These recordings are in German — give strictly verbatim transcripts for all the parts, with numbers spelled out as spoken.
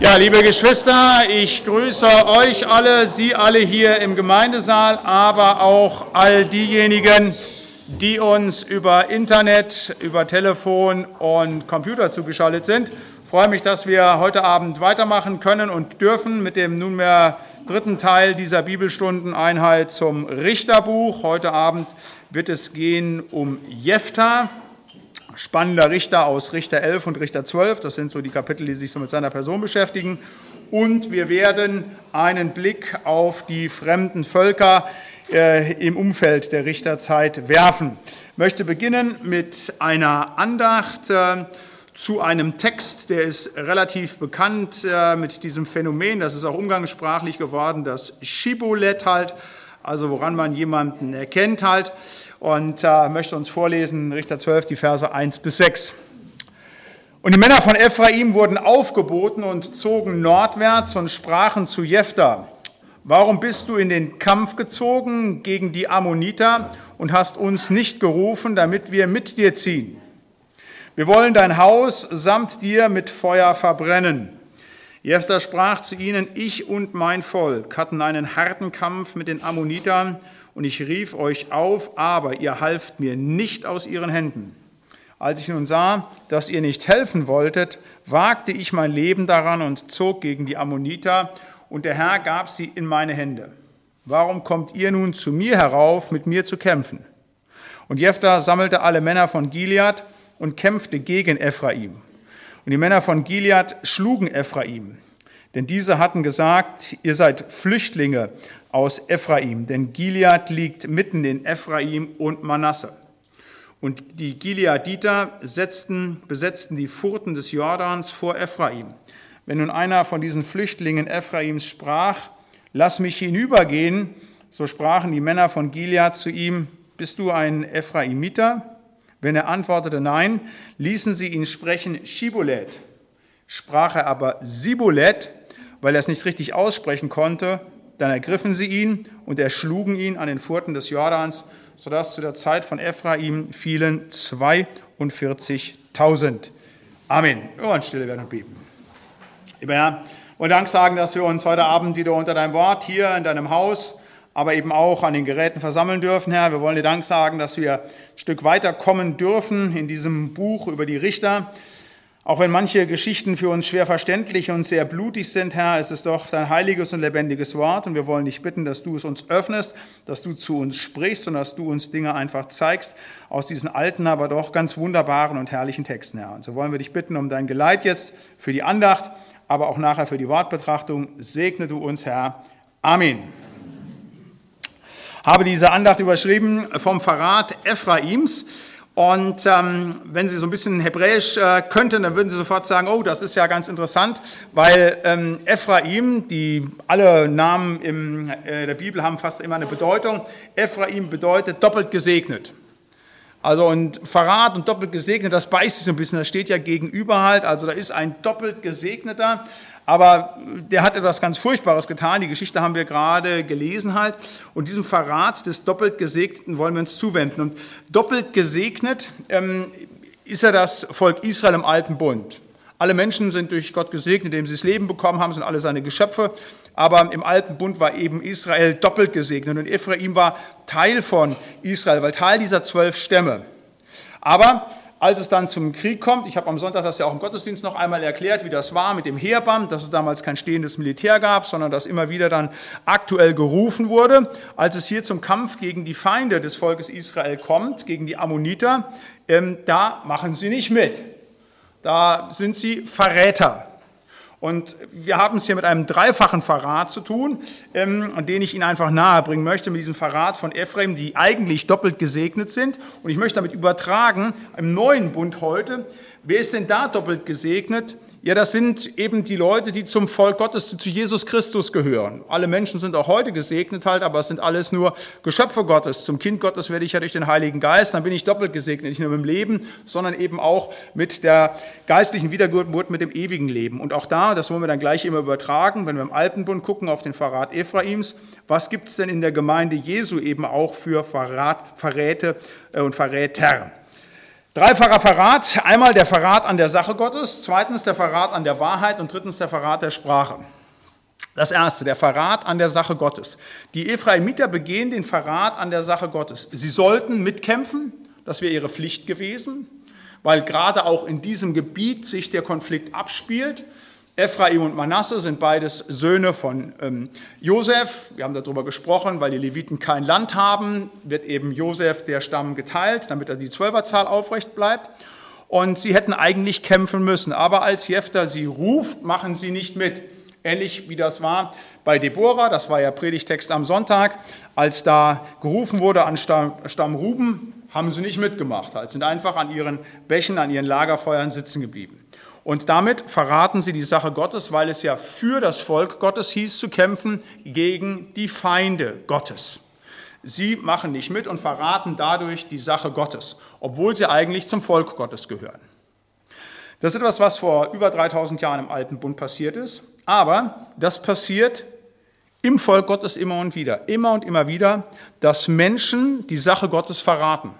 Ja, liebe Geschwister, ich grüße euch alle, Sie alle hier im Gemeindesaal, aber auch all diejenigen, die uns über Internet, über Telefon und Computer zugeschaltet sind. Ich freue mich, dass wir heute Abend weitermachen können und dürfen mit dem nunmehr dritten Teil dieser Bibelstundeneinheit zum Richterbuch. Heute Abend wird es gehen um Jephtha. Spannender Richter aus Richter elf und Richter zwölf, das sind so die Kapitel, die sich so mit seiner Person beschäftigen. Und wir werden einen Blick auf die fremden Völker äh, im Umfeld der Richterzeit werfen. Ich möchte beginnen mit einer Andacht äh, zu einem Text, der ist relativ bekannt äh, mit diesem Phänomen, das ist auch umgangssprachlich geworden, das Shibboleth halt, also woran man jemanden erkennt halt. Und äh, möchte uns vorlesen, Richter zwölf, die Verse eins bis sechs. Und die Männer von Ephraim wurden aufgeboten und zogen nordwärts und sprachen zu Jephtha: Warum bist du in den Kampf gezogen gegen die Ammoniter und hast uns nicht gerufen, damit wir mit dir ziehen? Wir wollen dein Haus samt dir mit Feuer verbrennen. Jephtha sprach zu ihnen: Ich und mein Volk hatten einen harten Kampf mit den Ammonitern, und ich rief euch auf, aber ihr halft mir nicht aus ihren Händen. Als ich nun sah, dass ihr nicht helfen wolltet, wagte ich mein Leben daran und zog gegen die Ammoniter, und der Herr gab sie in meine Hände. Warum kommt ihr nun zu mir herauf, mit mir zu kämpfen? Und Jephtha sammelte alle Männer von Gilead und kämpfte gegen Ephraim. Und die Männer von Gilead schlugen Ephraim, denn diese hatten gesagt: Ihr seid Flüchtlinge aus Ephraim, denn Gilead liegt mitten in Ephraim und Manasse. Und die Gileaditer setzten, besetzten die Furten des Jordans vor Ephraim. Wenn nun einer von diesen Flüchtlingen Ephraims sprach: Lass mich hinübergehen, so sprachen die Männer von Gilead zu ihm: Bist du ein Ephraimiter? Wenn er antwortete Nein, ließen sie ihn sprechen Shibboleth. Sprach er aber Sibboleth, weil er es nicht richtig aussprechen konnte, dann ergriffen sie ihn und erschlugen ihn an den Furten des Jordans, sodass zu der Zeit von Ephraim fielen zweiundvierzigtausend. Amen. Wir wollen stille werden und beten. Lieber Herr, und Dank sagen, dass wir uns heute Abend wieder unter deinem Wort hier in deinem Haus, aber eben auch an den Geräten versammeln dürfen, Herr. Wir wollen dir Dank sagen, dass wir ein Stück weiterkommen dürfen in diesem Buch über die Richter. Auch wenn manche Geschichten für uns schwer verständlich und sehr blutig sind, Herr, ist es doch dein heiliges und lebendiges Wort. Und wir wollen dich bitten, dass du es uns öffnest, dass du zu uns sprichst und dass du uns Dinge einfach zeigst aus diesen alten, aber doch ganz wunderbaren und herrlichen Texten, Herr. Und so wollen wir dich bitten um dein Geleit jetzt für die Andacht, aber auch nachher für die Wortbetrachtung. Segne du uns, Herr. Amen. Habe diese Andacht überschrieben vom Verrat Ephraims. Und ähm, wenn Sie so ein bisschen Hebräisch äh, könnten, dann würden Sie sofort sagen: Oh, das ist ja ganz interessant, weil ähm, Ephraim, die alle Namen in äh, der Bibel haben fast immer eine Bedeutung. Ephraim bedeutet doppelt gesegnet. Also und Verrat und doppelt gesegnet, das beißt sich so ein bisschen, das steht ja gegenüber halt. Also da ist ein doppelt Gesegneter, aber der hat etwas ganz Furchtbares getan. Die Geschichte haben wir gerade gelesen halt. Und diesem Verrat des doppelt Gesegneten wollen wir uns zuwenden. Und doppelt gesegnet ähm, ist ja das Volk Israel im Alten Bund. Alle Menschen sind durch Gott gesegnet, indem sie das Leben bekommen haben, sind alle seine Geschöpfe. Aber im Alten Bund war eben Israel doppelt gesegnet. Und Ephraim war Teil von Israel, weil Teil dieser zwölf Stämme. Aber als es dann zum Krieg kommt, ich habe am Sonntag das ja auch im Gottesdienst noch einmal erklärt, wie das war mit dem Heerband, dass es damals kein stehendes Militär gab, sondern dass immer wieder dann aktuell gerufen wurde. Als es hier zum Kampf gegen die Feinde des Volkes Israel kommt, gegen die Ammoniter, ähm, da machen sie nicht mit. Da sind sie Verräter. Und wir haben es hier mit einem dreifachen Verrat zu tun, ähm, den ich Ihnen einfach nahebringen möchte, mit diesem Verrat von Ephraim, die eigentlich doppelt gesegnet sind. Und ich möchte damit übertragen, im neuen Bund heute, wer ist denn da doppelt gesegnet? Ja, das sind eben die Leute, die zum Volk Gottes, zu Jesus Christus gehören. Alle Menschen sind auch heute gesegnet halt, aber es sind alles nur Geschöpfe Gottes. Zum Kind Gottes werde ich ja durch den Heiligen Geist, dann bin ich doppelt gesegnet, nicht nur mit dem Leben, sondern eben auch mit der geistlichen Wiedergeburt, mit dem ewigen Leben. Und auch da, das wollen wir dann gleich immer übertragen, wenn wir im Alten Bund gucken auf den Verrat Ephraims, was gibt es denn in der Gemeinde Jesu eben auch für Verrat, Verräte und Verräter? Dreifacher Verrat, einmal der Verrat an der Sache Gottes, zweitens der Verrat an der Wahrheit und drittens der Verrat der Sprache. Das erste, der Verrat an der Sache Gottes. Die Ephraimiter begehen den Verrat an der Sache Gottes. Sie sollten mitkämpfen, das wäre ihre Pflicht gewesen, weil gerade auch in diesem Gebiet sich der Konflikt abspielt. Ephraim und Manasse sind beides Söhne von ähm, Josef. Wir haben darüber gesprochen, weil die Leviten kein Land haben, wird eben Josef der Stamm geteilt, damit er die Zwölferzahl aufrecht bleibt. Und sie hätten eigentlich kämpfen müssen. Aber als Jefter sie ruft, machen sie nicht mit. Ähnlich wie das war bei Deborah, das war ja Predigtext am Sonntag, als da gerufen wurde an Stamm, Stamm Ruben, haben sie nicht mitgemacht, halt, sind einfach an ihren Bächen, an ihren Lagerfeuern sitzen geblieben. Und damit verraten sie die Sache Gottes, weil es ja für das Volk Gottes hieß zu kämpfen gegen die Feinde Gottes. Sie machen nicht mit und verraten dadurch die Sache Gottes, obwohl sie eigentlich zum Volk Gottes gehören. Das ist etwas, was vor über dreitausend Jahren im Alten Bund passiert ist, aber das passiert im Volk Gottes immer und wieder, immer und immer wieder, dass Menschen die Sache Gottes verraten.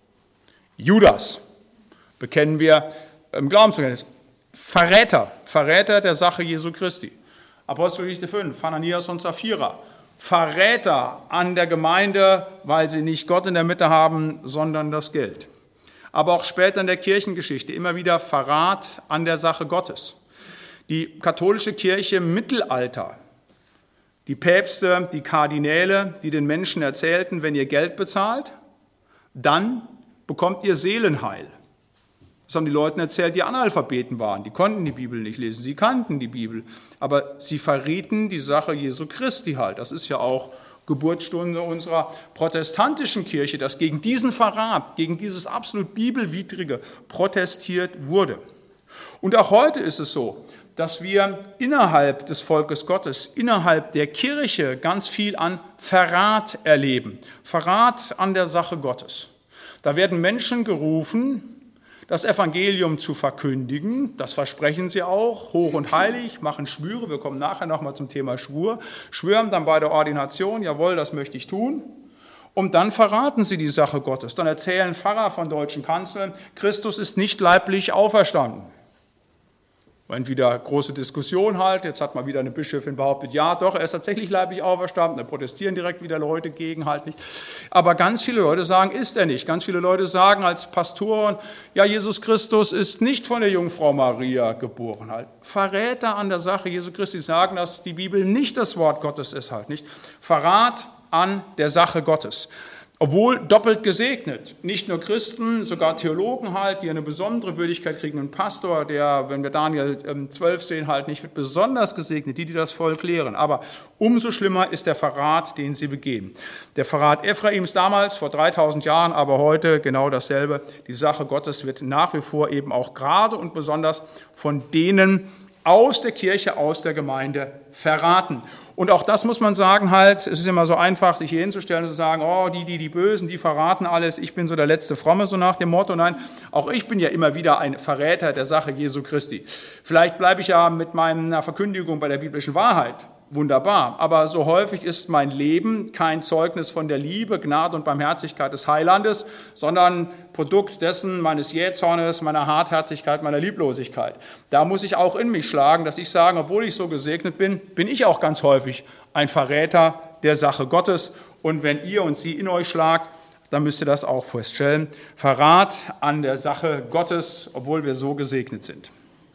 Judas bekennen wir im Glaubensbekenntnis. Verräter, Verräter der Sache Jesu Christi. Apostelgeschichte fünf, Hananias und Sapphira. Verräter an der Gemeinde, weil sie nicht Gott in der Mitte haben, sondern das Geld. Aber auch später in der Kirchengeschichte immer wieder Verrat an der Sache Gottes. Die katholische Kirche im Mittelalter, die Päpste, die Kardinäle, die den Menschen erzählten, wenn ihr Geld bezahlt, dann bekommt ihr Seelenheil. Das haben die Leuten erzählt, die Analphabeten waren. Die konnten die Bibel nicht lesen, sie kannten die Bibel. Aber sie verrieten die Sache Jesu Christi halt. Das ist ja auch Geburtsstunde unserer protestantischen Kirche, dass gegen diesen Verrat, gegen dieses absolut Bibelwidrige protestiert wurde. Und auch heute ist es so, dass wir innerhalb des Volkes Gottes, innerhalb der Kirche ganz viel an Verrat erleben. Verrat an der Sache Gottes. Da werden Menschen gerufen, das Evangelium zu verkündigen, das versprechen sie auch, hoch und heilig, machen Schwüre, wir kommen nachher nochmal zum Thema Schwur, schwören dann bei der Ordination, jawohl, das möchte ich tun, und dann verraten sie die Sache Gottes. Dann erzählen Pfarrer von deutschen Kanzeln, Christus ist nicht leiblich auferstanden. Und wieder große Diskussion halt, jetzt hat mal wieder eine Bischöfin behauptet, ja doch, er ist tatsächlich leiblich auferstanden, da protestieren direkt wieder Leute gegen halt nicht. Aber ganz viele Leute sagen, ist er nicht. Ganz viele Leute sagen als Pastoren, ja, Jesus Christus ist nicht von der Jungfrau Maria geboren halt. Verräter an der Sache Jesu Christi sagen, dass die Bibel nicht das Wort Gottes ist halt nicht. Verrat an der Sache Gottes. Obwohl doppelt gesegnet, nicht nur Christen, sogar Theologen halt, die eine besondere Würdigkeit kriegen. Ein Pastor, der, wenn wir Daniel zwölf sehen, halt nicht wird besonders gesegnet, die, die das Volk lehren. Aber umso schlimmer ist der Verrat, den sie begehen. Der Verrat Ephraims damals, vor dreitausend Jahren, aber heute genau dasselbe. Die Sache Gottes wird nach wie vor eben auch gerade und besonders von denen aus der Kirche, aus der Gemeinde verraten. Und auch das muss man sagen halt, es ist immer so einfach, sich hier hinzustellen und zu sagen, oh, die, die, die Bösen, die verraten alles, ich bin so der letzte Fromme, so nach dem Motto. Nein, auch ich bin ja immer wieder ein Verräter der Sache Jesu Christi. Vielleicht bleibe ich ja mit meiner Verkündigung bei der biblischen Wahrheit. Wunderbar, aber so häufig ist mein Leben kein Zeugnis von der Liebe, Gnade und Barmherzigkeit des Heilandes, sondern Produkt dessen meines Jähzornes, meiner Hartherzigkeit, meiner Lieblosigkeit. Da muss ich auch in mich schlagen, dass ich sage, obwohl ich so gesegnet bin, bin ich auch ganz häufig ein Verräter der Sache Gottes. Und wenn ihr und sie in euch schlagt, dann müsst ihr das auch feststellen. Verrat an der Sache Gottes, obwohl wir so gesegnet sind.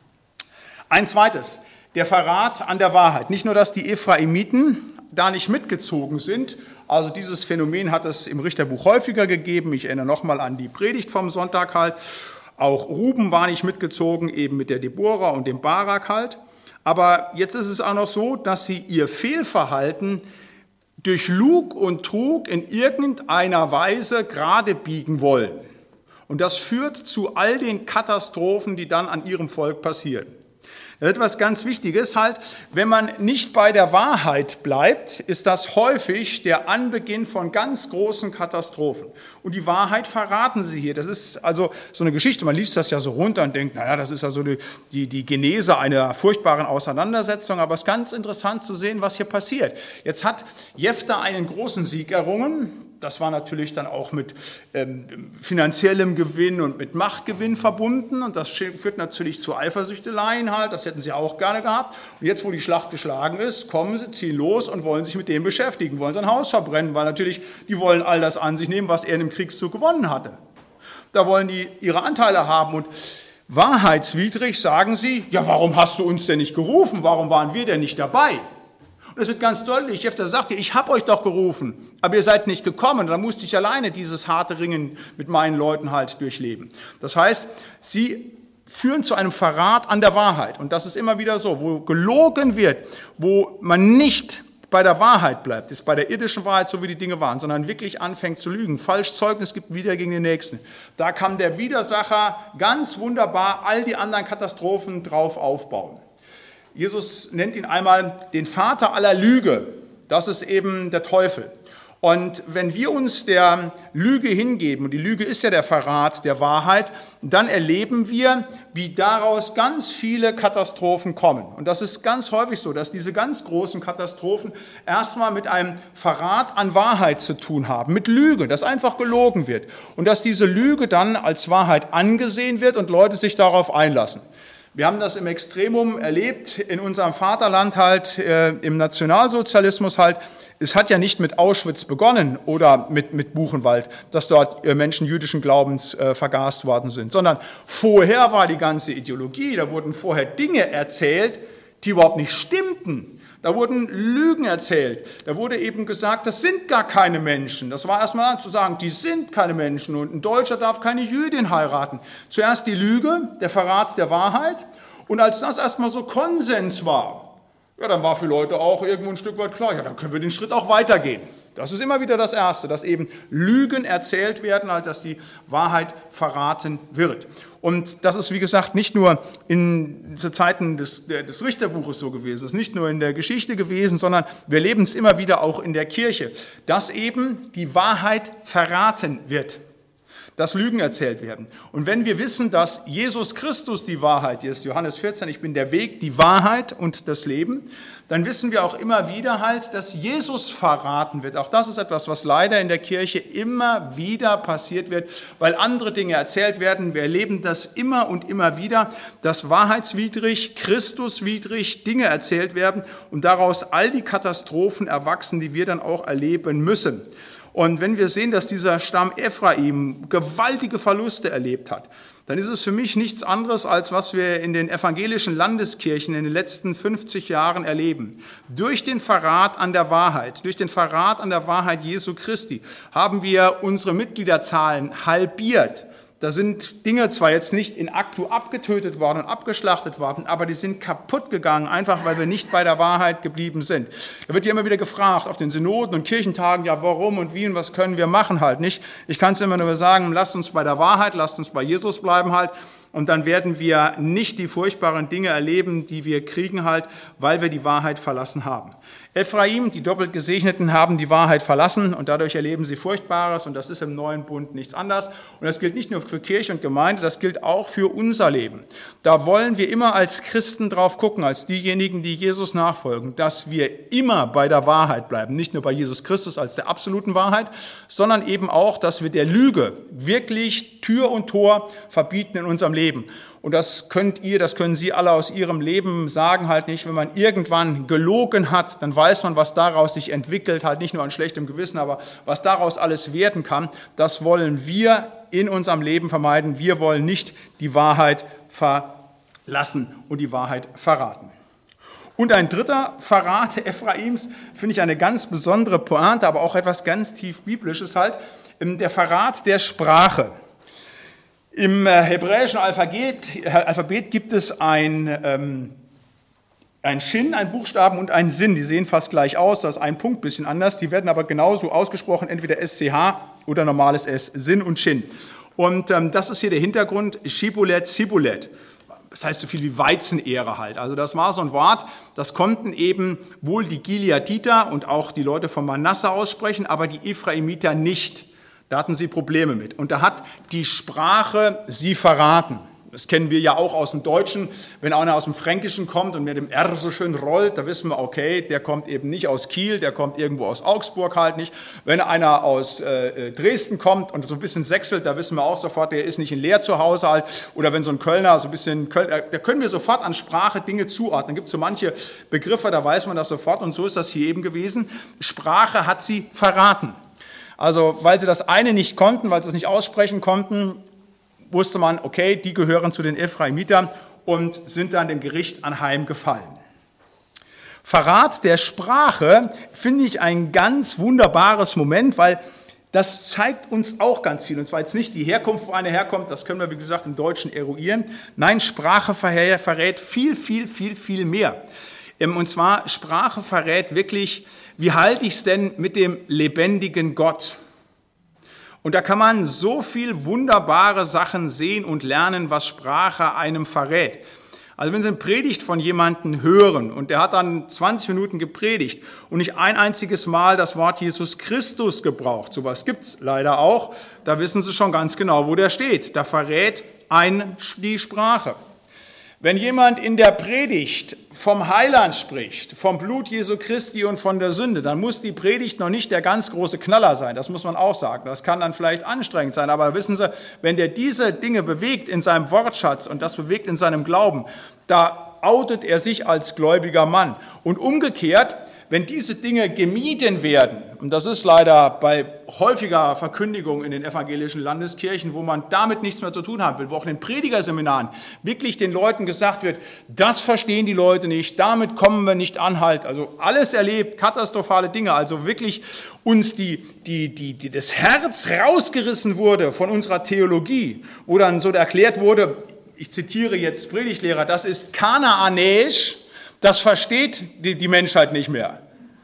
Ein zweites. Der Verrat an der Wahrheit. Nicht nur, dass die Ephraimiten da nicht mitgezogen sind, also dieses Phänomen hat es im Richterbuch häufiger gegeben. Ich erinnere nochmal an die Predigt vom Sonntag halt. Auch Ruben war nicht mitgezogen, eben mit der Deborah und dem Barak halt. Aber jetzt ist es auch noch so, dass sie ihr Fehlverhalten durch Lug und Trug in irgendeiner Weise gerade biegen wollen. Und das führt zu all den Katastrophen, die dann an ihrem Volk passieren. Etwas ganz Wichtiges halt, wenn man nicht bei der Wahrheit bleibt, ist das häufig der Anbeginn von ganz großen Katastrophen. Und die Wahrheit verraten sie hier. Das ist also so eine Geschichte, man liest das ja so runter und denkt, naja, das ist ja so die, die, die Genese einer furchtbaren Auseinandersetzung, aber es ist ganz interessant zu sehen, was hier passiert. Jetzt hat Jefter einen großen Sieg errungen, das war natürlich dann auch mit ähm, finanziellem Gewinn und mit Machtgewinn verbunden und das führt natürlich zu Eifersüchteleien halt, das hätten sie auch gerne gehabt. Und jetzt, wo die Schlacht geschlagen ist, kommen sie, ziehen los und wollen sich mit dem beschäftigen, wollen sein Haus verbrennen, weil natürlich, die wollen all das an sich nehmen, was er in dem Kriegszug gewonnen hatte. Da wollen die ihre Anteile haben und wahrheitswidrig sagen sie, ja, warum hast du uns denn nicht gerufen, warum waren wir denn nicht dabei? Und es wird ganz deutlich, Jephthah sagt dir, ich habe euch doch gerufen, aber ihr seid nicht gekommen. Da musste ich alleine dieses harte Ringen mit meinen Leuten halt durchleben. Das heißt, sie führen zu einem Verrat an der Wahrheit. Und das ist immer wieder so, wo gelogen wird, wo man nicht bei der Wahrheit bleibt, ist bei der irdischen Wahrheit, so wie die Dinge waren, sondern wirklich anfängt zu lügen, falsch Zeugnis gibt wieder gegen den Nächsten. Da kann der Widersacher ganz wunderbar all die anderen Katastrophen drauf aufbauen. Jesus nennt ihn einmal den Vater aller Lüge. Das ist eben der Teufel. Und wenn wir uns der Lüge hingeben, und die Lüge ist ja der Verrat der Wahrheit, dann erleben wir, wie daraus ganz viele Katastrophen kommen. Und das ist ganz häufig so, dass diese ganz großen Katastrophen erstmal mit einem Verrat an Wahrheit zu tun haben, mit Lüge, dass einfach gelogen wird. Und dass diese Lüge dann als Wahrheit angesehen wird und Leute sich darauf einlassen. Wir haben das im Extremum erlebt, in unserem Vaterland halt, äh, im Nationalsozialismus halt. Es hat ja nicht mit Auschwitz begonnen oder mit, mit Buchenwald, dass dort äh, Menschen jüdischen Glaubens äh, vergast worden sind, sondern vorher war die ganze Ideologie, da wurden vorher Dinge erzählt, die überhaupt nicht stimmten. Da wurden Lügen erzählt. Da wurde eben gesagt, das sind gar keine Menschen. Das war erstmal zu sagen, die sind keine Menschen und ein Deutscher darf keine Jüdin heiraten. Zuerst die Lüge, der Verrat der Wahrheit. Und als das erstmal so Konsens war, ja, dann war für Leute auch irgendwo ein Stück weit klar, ja, dann können wir den Schritt auch weitergehen. Das ist immer wieder das Erste, dass eben Lügen erzählt werden, halt, dass die Wahrheit verraten wird. Und das ist, wie gesagt, nicht nur in zu Zeiten des, des Richterbuches so gewesen, es ist nicht nur in der Geschichte gewesen, sondern wir erleben es immer wieder auch in der Kirche, dass eben die Wahrheit verraten wird, dass Lügen erzählt werden. Und wenn wir wissen, dass Jesus Christus die Wahrheit ist, Johannes vierzehn, ich bin der Weg, die Wahrheit und das Leben, dann wissen wir auch immer wieder halt, dass Jesus verraten wird. Auch das ist etwas, was leider in der Kirche immer wieder passiert wird, weil andere Dinge erzählt werden. Wir erleben das immer und immer wieder, dass wahrheitswidrig, Christuswidrig Dinge erzählt werden und daraus all die Katastrophen erwachsen, die wir dann auch erleben müssen. Und wenn wir sehen, dass dieser Stamm Ephraim gewaltige Verluste erlebt hat, dann ist es für mich nichts anderes, als was wir in den evangelischen Landeskirchen in den letzten fünfzig Jahren erleben. Durch den Verrat an der Wahrheit, durch den Verrat an der Wahrheit Jesu Christi haben wir unsere Mitgliederzahlen halbiert. Da sind Dinge zwar jetzt nicht in actu abgetötet worden und abgeschlachtet worden, aber die sind kaputt gegangen, einfach weil wir nicht bei der Wahrheit geblieben sind. Da wird ja immer wieder gefragt auf den Synoden und Kirchentagen, ja warum und wie und was können wir machen halt nicht. Ich kann es immer nur sagen, lasst uns bei der Wahrheit, lasst uns bei Jesus bleiben halt. Und dann werden wir nicht die furchtbaren Dinge erleben, die wir kriegen halt, weil wir die Wahrheit verlassen haben. Ephraim, die doppelt Gesegneten, haben die Wahrheit verlassen und dadurch erleben sie Furchtbares und das ist im neuen Bund nichts anderes. Und das gilt nicht nur für Kirche und Gemeinde, das gilt auch für unser Leben. Da wollen wir immer als Christen drauf gucken, als diejenigen, die Jesus nachfolgen, dass wir immer bei der Wahrheit bleiben. Nicht nur bei Jesus Christus als der absoluten Wahrheit, sondern eben auch, dass wir der Lüge wirklich Tür und Tor verbieten in unserem Leben. Und das könnt ihr, das können Sie alle aus Ihrem Leben sagen halt nicht. Wenn man irgendwann gelogen hat, dann weiß man, was daraus sich entwickelt, halt nicht nur an schlechtem Gewissen, aber was daraus alles werden kann. Das wollen wir in unserem Leben vermeiden. Wir wollen nicht die Wahrheit verlassen und die Wahrheit verraten. Und ein dritter Verrat Ephraims, finde ich eine ganz besondere Pointe, aber auch etwas ganz tief Biblisches halt, der Verrat der Sprache. Im hebräischen Alphabet, Alphabet gibt es ein, ähm, ein Shin, ein Buchstaben und ein Sin. Die sehen fast gleich aus, da ist ein Punkt ein bisschen anders. Die werden aber genauso ausgesprochen, entweder S C H oder normales S, Sin und Shin. Und ähm, das ist hier der Hintergrund, Shibulet, Sibulet. Das heißt so viel wie Weizenehre halt. Also das war so ein Wort, das konnten eben wohl die Gileaditer und auch die Leute von Manasse aussprechen, aber die Ephraimiter nicht. Da hatten sie Probleme mit. Und da hat die Sprache sie verraten. Das kennen wir ja auch aus dem Deutschen. Wenn einer aus dem Fränkischen kommt und mit dem R so schön rollt, da wissen wir, okay, der kommt eben nicht aus Kiel, der kommt irgendwo aus Augsburg halt nicht. Wenn einer aus äh, Dresden kommt und so ein bisschen sächselt, da wissen wir auch sofort, der ist nicht in Leer zu Hause halt. Oder wenn so ein Kölner so ein bisschen, Köln, da können wir sofort an Sprache Dinge zuordnen. Da gibt es so manche Begriffe, da weiß man das sofort und so ist das hier eben gewesen. Sprache hat sie verraten. Also weil sie das eine nicht konnten, weil sie es nicht aussprechen konnten, wusste man, okay, die gehören zu den Ephraimiter und sind dann dem Gericht anheimgefallen. Verrat der Sprache finde ich ein ganz wunderbares Moment, weil das zeigt uns auch ganz viel. Und zwar jetzt nicht die Herkunft, wo einer herkommt, das können wir, wie gesagt, im Deutschen eruieren. Nein, Sprache verrät viel, viel, viel, viel mehr. Und zwar, Sprache verrät wirklich, wie halte ich es denn mit dem lebendigen Gott? Und da kann man so viel wunderbare Sachen sehen und lernen, was Sprache einem verrät. Also wenn Sie eine Predigt von jemandem hören und der hat dann zwanzig Minuten gepredigt und nicht ein einziges Mal das Wort Jesus Christus gebraucht, sowas gibt es leider auch, da wissen Sie schon ganz genau, wo der steht. Da verrät einen die Sprache. Wenn jemand in der Predigt vom Heiland spricht, vom Blut Jesu Christi und von der Sünde, dann muss die Predigt noch nicht der ganz große Knaller sein, das muss man auch sagen. Das kann dann vielleicht anstrengend sein, aber wissen Sie, wenn der diese Dinge bewegt in seinem Wortschatz und das bewegt in seinem Glauben, da outet er sich als gläubiger Mann. Und umgekehrt, wenn diese Dinge gemieden werden, und das ist leider bei häufiger Verkündigung in den evangelischen Landeskirchen, wo man damit nichts mehr zu tun haben will, wo auch in den Predigerseminaren wirklich den Leuten gesagt wird, das verstehen die Leute nicht, damit kommen wir nicht an halt. Also alles erlebt, katastrophale Dinge, also wirklich uns die, die, die, die, das Herz rausgerissen wurde von unserer Theologie, wo dann so erklärt wurde, ich zitiere jetzt Predigtlehrer, das ist kanaanäisch, das versteht die, die Menschheit nicht mehr.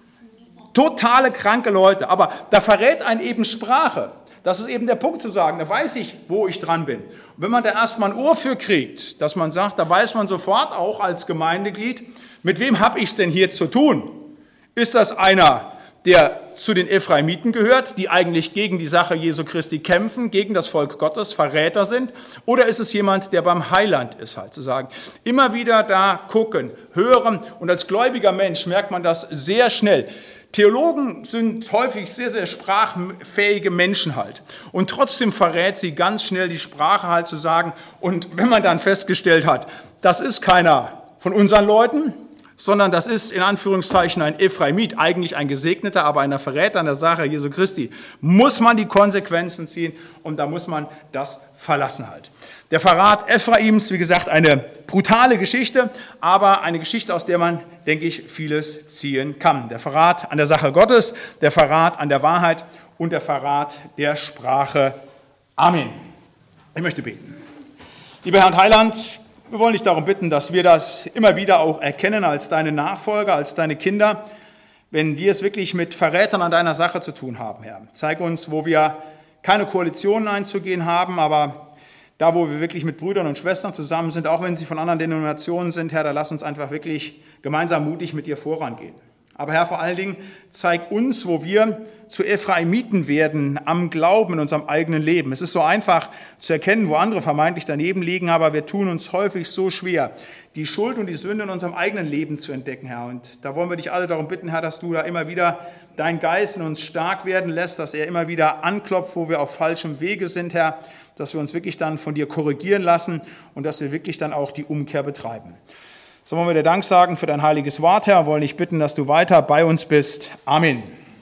Totale kranke Leute, aber da verrät einen eben Sprache. Das ist eben der Punkt zu sagen, da weiß ich, wo ich dran bin. Und wenn man da erstmal ein Ohr für kriegt, dass man sagt, da weiß man sofort auch als Gemeindeglied, mit wem habe ich es denn hier zu tun? Ist das einer, der zu den Ephraimiten gehört, die eigentlich gegen die Sache Jesu Christi kämpfen, gegen das Volk Gottes, Verräter sind? Oder ist es jemand, der beim Heiland ist, halt zu sagen? Immer wieder da gucken, hören und als gläubiger Mensch merkt man das sehr schnell. Theologen sind häufig sehr, sehr sprachfähige Menschen halt. Und trotzdem verrät sie ganz schnell die Sprache halt zu sagen. Und wenn man dann festgestellt hat, das ist keiner von unseren Leuten, sondern das ist in Anführungszeichen ein Ephraimit, eigentlich ein Gesegneter, aber ein Verräter an der Sache Jesu Christi, muss man die Konsequenzen ziehen und da muss man das verlassen halt. Der Verrat Ephraims, wie gesagt, eine brutale Geschichte, aber eine Geschichte, aus der man, denke ich, vieles ziehen kann. Der Verrat an der Sache Gottes, der Verrat an der Wahrheit und der Verrat der Sprache. Amen. Ich möchte beten. Lieber Herr und Heiland, wir wollen dich darum bitten, dass wir das immer wieder auch erkennen als deine Nachfolger, als deine Kinder, wenn wir es wirklich mit Verrätern an deiner Sache zu tun haben, Herr. Zeig uns, wo wir keine Koalitionen einzugehen haben, aber da, wo wir wirklich mit Brüdern und Schwestern zusammen sind, auch wenn sie von anderen Denominationen sind, Herr, da lass uns einfach wirklich gemeinsam mutig mit dir vorangehen. Aber Herr, vor allen Dingen, zeig uns, wo wir zu Ephraimiten werden am Glauben in unserem eigenen Leben. Es ist so einfach zu erkennen, wo andere vermeintlich daneben liegen, aber wir tun uns häufig so schwer, die Schuld und die Sünde in unserem eigenen Leben zu entdecken, Herr. Und da wollen wir dich alle darum bitten, Herr, dass du da immer wieder deinen Geist in uns stark werden lässt, dass er immer wieder anklopft, wo wir auf falschem Wege sind, Herr, dass wir uns wirklich dann von dir korrigieren lassen und dass wir wirklich dann auch die Umkehr betreiben. So wollen wir dir Dank sagen für dein heiliges Wort, Herr, und wollen dich bitten, dass du weiter bei uns bist. Amen.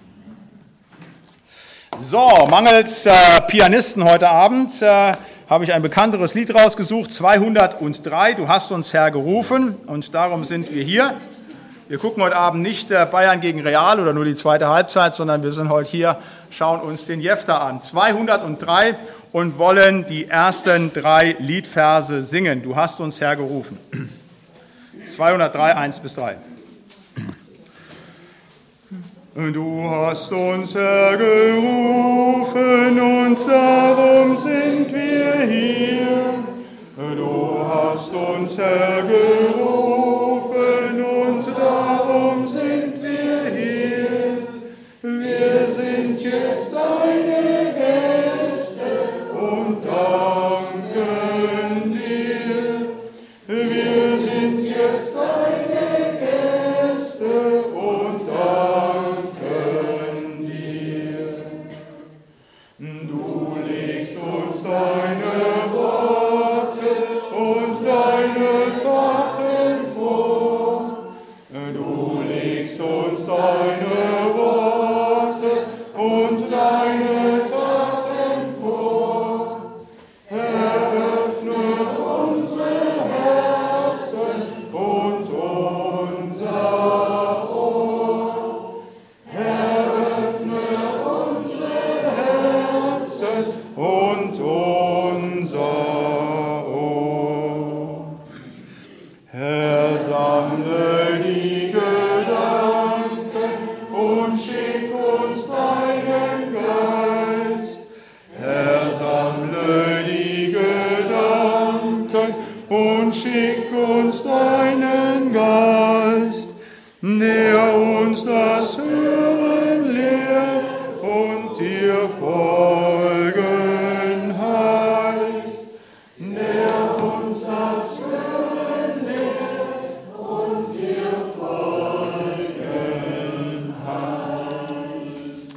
So, mangels äh, Pianisten heute Abend äh, habe ich ein bekannteres Lied rausgesucht, zweihundertdrei, du hast uns Herr gerufen und darum sind wir hier. Wir gucken heute Abend nicht äh, Bayern gegen Real oder nur die zweite Halbzeit, sondern wir sind heute hier, schauen uns den Jefter an. zweihundertdrei und wollen die ersten drei Liedverse singen. Du hast uns Herr gerufen. zweihundertdrei, eins bis drei. Du hast uns hergerufen und darum sind wir hier. Du hast uns hergerufen und darum sind wir hier. Wir sind jetzt deine Gäste und danken dir. Du legst uns deine Worte und deine Taten vor. Eröffne unsere Herzen und unser Ohr. Eröffne unsere Herzen und unser Ohr. Herr, sammle die Gedanken und schick uns deinen Geist. Herr, sammle die Gedanken und schick uns deinen Geist, der uns das Hören lehrt und dir folgen heißt. Der uns das Hören lehrt und dir folgen heißt.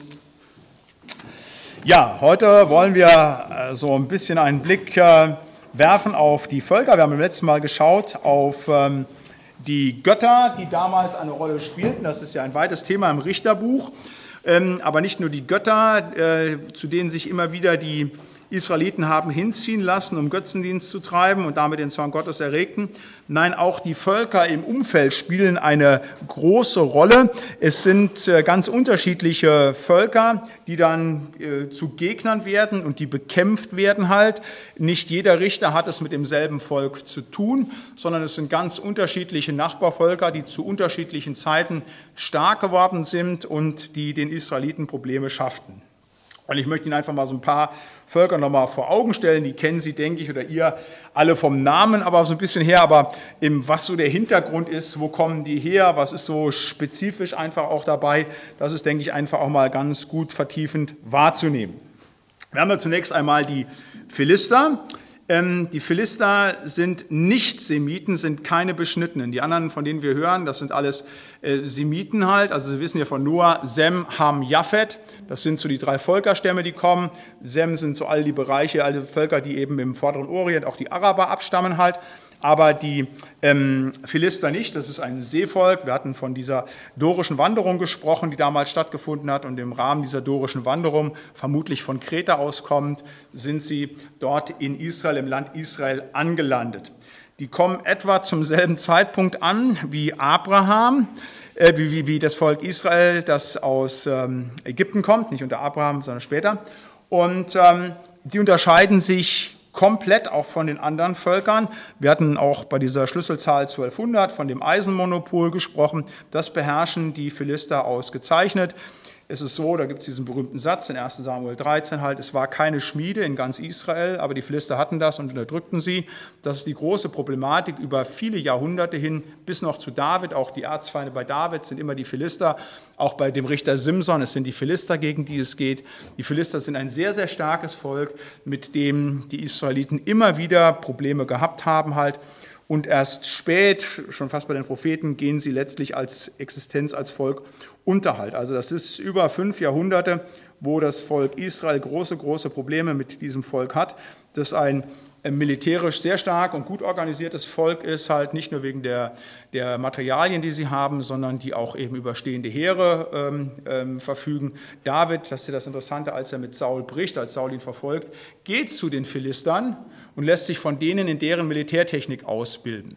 Ja, heute wollen wir äh, so ein bisschen einen Blick äh, werfen auf die Völker. Wir haben beim letzten Mal geschaut auf ähm, die Götter, die damals eine Rolle spielten. Das ist ja ein weites Thema im Richterbuch. Ähm, aber nicht nur die Götter, äh, zu denen sich immer wieder die Israeliten haben hinziehen lassen, um Götzendienst zu treiben und damit den Zorn Gottes erregten. Nein, auch die Völker im Umfeld spielen eine große Rolle. Es sind äh, ganz unterschiedliche Völker, die dann äh, zu Gegnern werden und die bekämpft werden halt. Nicht jeder Richter hat es mit demselben Volk zu tun, sondern es sind ganz unterschiedliche Nachbarvölker, die zu unterschiedlichen Zeiten stark geworden sind und die den Israeliten Probleme schafften. Und ich möchte Ihnen einfach mal so ein paar Völker nochmal vor Augen stellen. Die kennen Sie, denke ich, oder ihr alle vom Namen, aber so ein bisschen her. Aber eben, was so der Hintergrund ist, wo kommen die her, was ist so spezifisch einfach auch dabei, das ist, denke ich, einfach auch mal ganz gut vertiefend wahrzunehmen. Wir haben ja zunächst einmal die Philister. Die Philister sind nicht Semiten, sind keine Beschnittenen. Die anderen, von denen wir hören, das sind alles äh, Semiten halt. Also Sie wissen ja von Noah, Sem, Ham, Japhet. Das sind so die drei Völkerstämme, die kommen. Sem sind so all die Bereiche, alle Völker, die eben im Vorderen Orient, auch die Araber abstammen halt. Aber die ähm, Philister nicht, das ist ein Seevolk. Wir hatten von dieser dorischen Wanderung gesprochen, die damals stattgefunden hat. Und im Rahmen dieser dorischen Wanderung, vermutlich von Kreta auskommend, sind sie dort in Israel, im Land Israel, angelandet. Die kommen etwa zum selben Zeitpunkt an wie Abraham, äh, wie, wie, wie das Volk Israel, das aus ähm, Ägypten kommt, nicht unter Abraham, sondern später. Und ähm, die unterscheiden sich komplett auch von den anderen Völkern. Wir hatten auch bei dieser Schlüsselzahl zwölfhundert von dem Eisenmonopol gesprochen. Das beherrschen die Philister ausgezeichnet. Es ist so, da gibt es diesen berühmten Satz in erster Samuel dreizehn halt, es war keine Schmiede in ganz Israel, aber die Philister hatten das und unterdrückten sie. Das ist die große Problematik über viele Jahrhunderte hin, bis noch zu David. Auch die Erzfeinde bei David sind immer die Philister, auch bei dem Richter Simson, es sind die Philister, gegen die es geht. Die Philister sind ein sehr, sehr starkes Volk, mit dem die Israeliten immer wieder Probleme gehabt haben halt. Und erst spät, schon fast bei den Propheten, gehen sie letztlich als Existenz, als Volk unter halt. Also das ist über fünf Jahrhunderte, wo das Volk Israel große, große Probleme mit diesem Volk hat. Das ein militärisch sehr stark und gut organisiertes Volk ist, halt nicht nur wegen der, der Materialien, die sie haben, sondern die auch eben über stehende Heere ähm, ähm, verfügen. David, das ist ja das Interessante, als er mit Saul bricht, als Saul ihn verfolgt, geht zu den Philistern und lässt sich von denen in deren Militärtechnik ausbilden.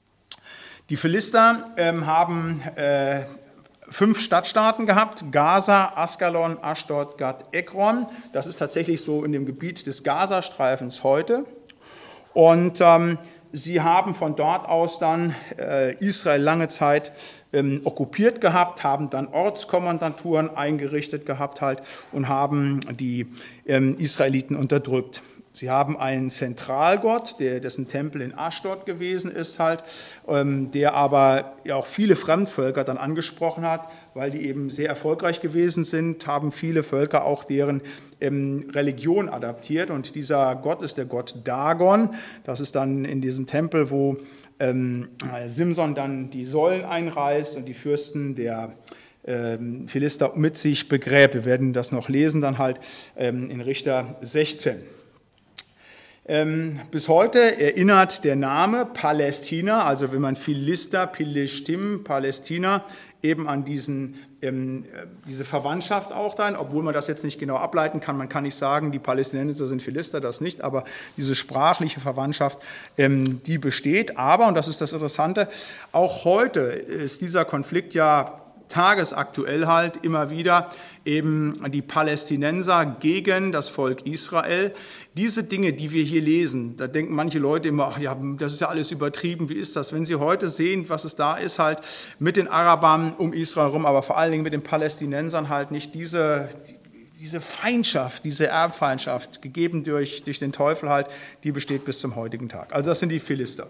Die Philister ähm, haben äh, fünf Stadtstaaten gehabt: Gaza, Askalon, Aschdod, Gat, Ekron. Das ist tatsächlich so in dem Gebiet des Gazastreifens heute. Und ähm, sie haben von dort aus dann äh, Israel lange Zeit ähm, okkupiert gehabt, haben dann Ortskommandanturen eingerichtet gehabt halt und haben die ähm, Israeliten unterdrückt. Sie haben einen Zentralgott, der, dessen Tempel in Aschdod gewesen ist halt, ähm, der aber ja auch viele Fremdvölker dann angesprochen hat, weil die eben sehr erfolgreich gewesen sind, haben viele Völker auch deren ähm, Religion adaptiert. Und dieser Gott ist der Gott Dagon. Das ist dann in diesem Tempel, wo ähm, Simson dann die Säulen einreißt und die Fürsten der ähm, Philister mit sich begräbt. Wir werden das noch lesen dann halt ähm, in Richter sechzehn. Ähm, bis heute erinnert der Name Palästina, also wenn man Philister, Philisttim, Palästina eben an diesen, ähm, diese Verwandtschaft auch dann, obwohl man das jetzt nicht genau ableiten kann. Man kann nicht sagen, die Palästinenser sind Philister, das nicht, aber diese sprachliche Verwandtschaft, ähm, die besteht. Aber, und das ist das Interessante, auch heute ist dieser Konflikt ja tagesaktuell halt immer wieder, eben die Palästinenser gegen das Volk Israel. Diese Dinge, die wir hier lesen, da denken manche Leute immer, ach ja, das ist ja alles übertrieben, wie ist das? Wenn sie heute sehen, was es da ist, halt mit den Arabern um Israel rum, aber vor allen Dingen mit den Palästinensern halt nicht diese, diese Feindschaft, diese Erbfeindschaft, gegeben durch, durch den Teufel halt, die besteht bis zum heutigen Tag. Also das sind die Philister.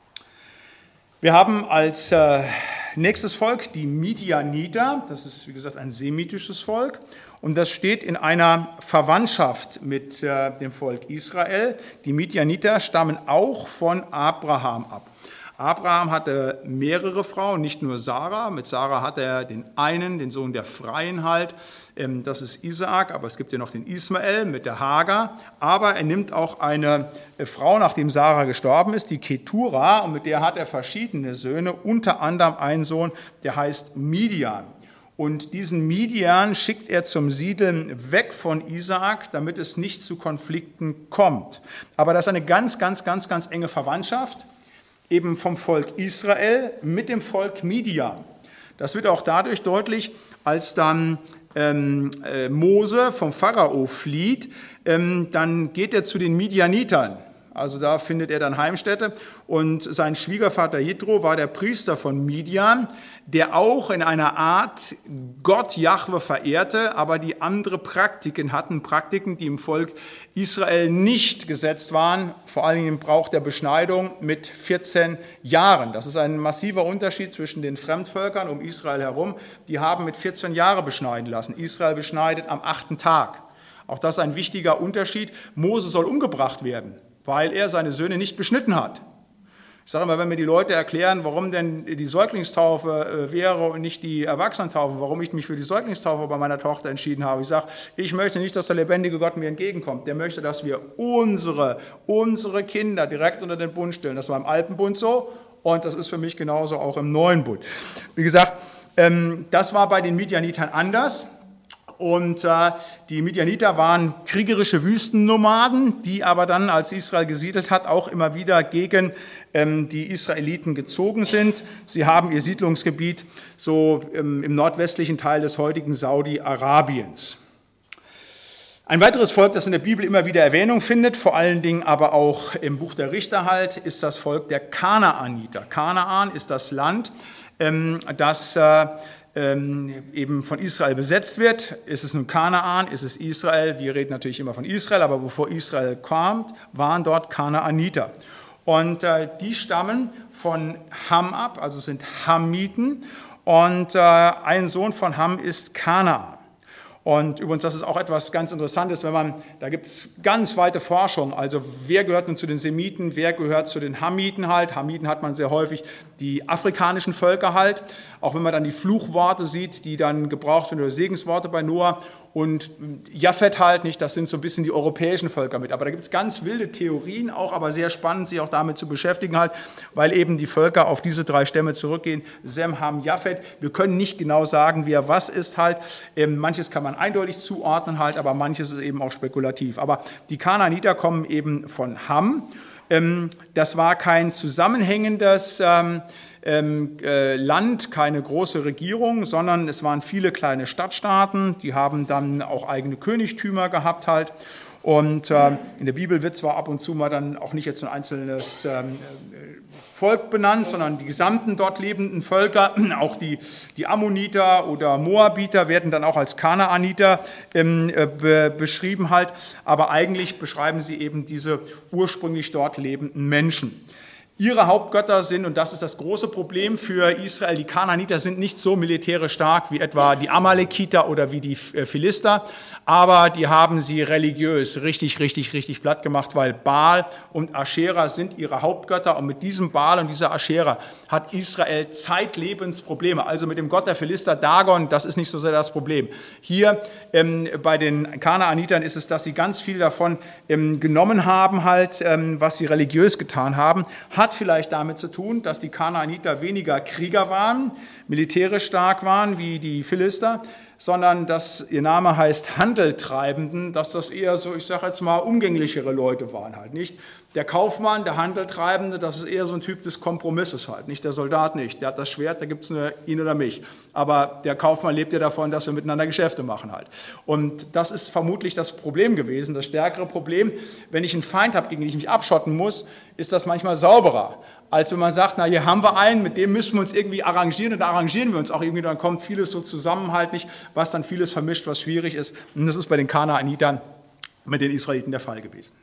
Wir haben als äh, nächstes Volk die Midianiter, das ist wie gesagt ein semitisches Volk und das steht in einer Verwandtschaft mit äh, dem Volk Israel. Die Midianiter stammen auch von Abraham ab. Abraham hatte mehrere Frauen, nicht nur Sarah. Mit Sarah hat er den einen, den Sohn der Freien halt, das ist Isaak, aber es gibt ja noch den Ismael mit der Hagar. Aber er nimmt auch eine Frau, nachdem Sarah gestorben ist, die Ketura, und mit der hat er verschiedene Söhne, unter anderem einen Sohn, der heißt Midian. Und diesen Midian schickt er zum Siedeln weg von Isaak, damit es nicht zu Konflikten kommt. Aber das ist eine ganz, ganz, ganz, ganz enge Verwandtschaft, eben vom Volk Israel mit dem Volk Midian. Das wird auch dadurch deutlich, als dann ähm, äh, Mose vom Pharao flieht, ähm, dann geht er zu den Midianitern. Also da findet er dann Heimstätte und sein Schwiegervater Jethro war der Priester von Midian, der auch in einer Art Gott Jahwe verehrte, aber die andere Praktiken hatten, Praktiken, die im Volk Israel nicht gesetzt waren, vor allen Dingen im Brauch der Beschneidung mit vierzehn Jahren. Das ist ein massiver Unterschied zwischen den Fremdvölkern um Israel herum, die haben mit vierzehn Jahren beschneiden lassen. Israel beschneidet am achten Tag. Auch das ist ein wichtiger Unterschied. Mose soll umgebracht werden, weil er seine Söhne nicht beschnitten hat. Ich sage immer, wenn mir die Leute erklären, warum denn die Säuglingstaufe wäre und nicht die Erwachsenentaufe, warum ich mich für die Säuglingstaufe bei meiner Tochter entschieden habe. Ich sage, ich möchte nicht, dass der lebendige Gott mir entgegenkommt. Der möchte, dass wir unsere, unsere Kinder direkt unter den Bund stellen. Das war im Alten Bund so und das ist für mich genauso auch im Neuen Bund. Wie gesagt, das war bei den Midianitern anders. Und äh, die Midianiter waren kriegerische Wüstennomaden, die aber dann, als Israel gesiedelt hat, auch immer wieder gegen ähm, die Israeliten gezogen sind. Sie haben ihr Siedlungsgebiet so ähm, im nordwestlichen Teil des heutigen Saudi-Arabiens. Ein weiteres Volk, das in der Bibel immer wieder Erwähnung findet, vor allen Dingen aber auch im Buch der Richter halt, ist das Volk der Kanaaniter. Kanaan ist das Land, ähm, das äh, eben von Israel besetzt wird. Ist es nun Kanaan, ist es Israel? Wir reden natürlich immer von Israel, aber bevor Israel kam, waren dort Kanaaniter. Und äh, die stammen von Ham ab, also sind Hamiten. Und äh, ein Sohn von Ham ist Kanaan. Und übrigens, das ist auch etwas ganz Interessantes, wenn man, da gibt es ganz weite Forschung, also wer gehört nun zu den Semiten, wer gehört zu den Hamiten halt. Hamiten hat man sehr häufig, die afrikanischen Völker halt, auch wenn man dann die Fluchworte sieht, die dann gebraucht werden, oder Segensworte bei Noah. Und Japhet halt nicht, das sind so ein bisschen die europäischen Völker mit. Aber da gibt es ganz wilde Theorien auch, aber sehr spannend, sich auch damit zu beschäftigen halt, weil eben die Völker auf diese drei Stämme zurückgehen. Sem, Ham, Japhet. Wir können nicht genau sagen, wer was ist halt. Ähm, manches kann man eindeutig zuordnen halt, aber manches ist eben auch spekulativ. Aber die Kanaaniter kommen eben von Ham. Ähm, das war kein zusammenhängendes ähm, Ähm, äh, Land, keine große Regierung, sondern es waren viele kleine Stadtstaaten, die haben dann auch eigene Königtümer gehabt halt. Und äh, in der Bibel wird zwar ab und zu mal dann auch nicht jetzt ein einzelnes ähm, Volk benannt, sondern die gesamten dort lebenden Völker, auch die, die Ammoniter oder Moabiter werden dann auch als Kanaaniter ähm, äh, be- beschrieben halt, aber eigentlich beschreiben sie eben diese ursprünglich dort lebenden Menschen. Ihre Hauptgötter sind, und das ist das große Problem für Israel, die Kanaaniter sind nicht so militärisch stark wie etwa die Amalekiter oder wie die Philister, aber die haben sie religiös richtig, richtig, richtig platt gemacht, weil Baal und Aschera sind ihre Hauptgötter und mit diesem Baal und dieser Aschera hat Israel zeitlebens Probleme. Also mit dem Gott der Philister, Dagon, das ist nicht so sehr das Problem. Hier ähm, bei den Kanaanitern ist es, dass sie ganz viel davon ähm, genommen haben, halt, ähm, was sie religiös getan haben, hat hat vielleicht damit zu tun, dass die Kanaaniter weniger Krieger waren, militärisch stark waren wie die Philister, sondern dass ihr Name heißt Handeltreibenden, dass das eher so, ich sage jetzt mal, umgänglichere Leute waren halt, nicht? Der Kaufmann, der Handeltreibende, das ist eher so ein Typ des Kompromisses halt, nicht? Der Soldat nicht, der hat das Schwert, da gibt es nur ihn oder mich. Aber der Kaufmann lebt ja davon, dass wir miteinander Geschäfte machen halt. Und das ist vermutlich das Problem gewesen, das stärkere Problem. Wenn ich einen Feind habe, gegen den ich mich abschotten muss, ist das manchmal sauberer, als wenn man sagt, na, hier haben wir einen, mit dem müssen wir uns irgendwie arrangieren, und da arrangieren wir uns auch irgendwie, dann kommt vieles so zusammen halt nicht, was dann vieles vermischt, was schwierig ist. Und das ist bei den Kanaanitern mit den Israeliten der Fall gewesen.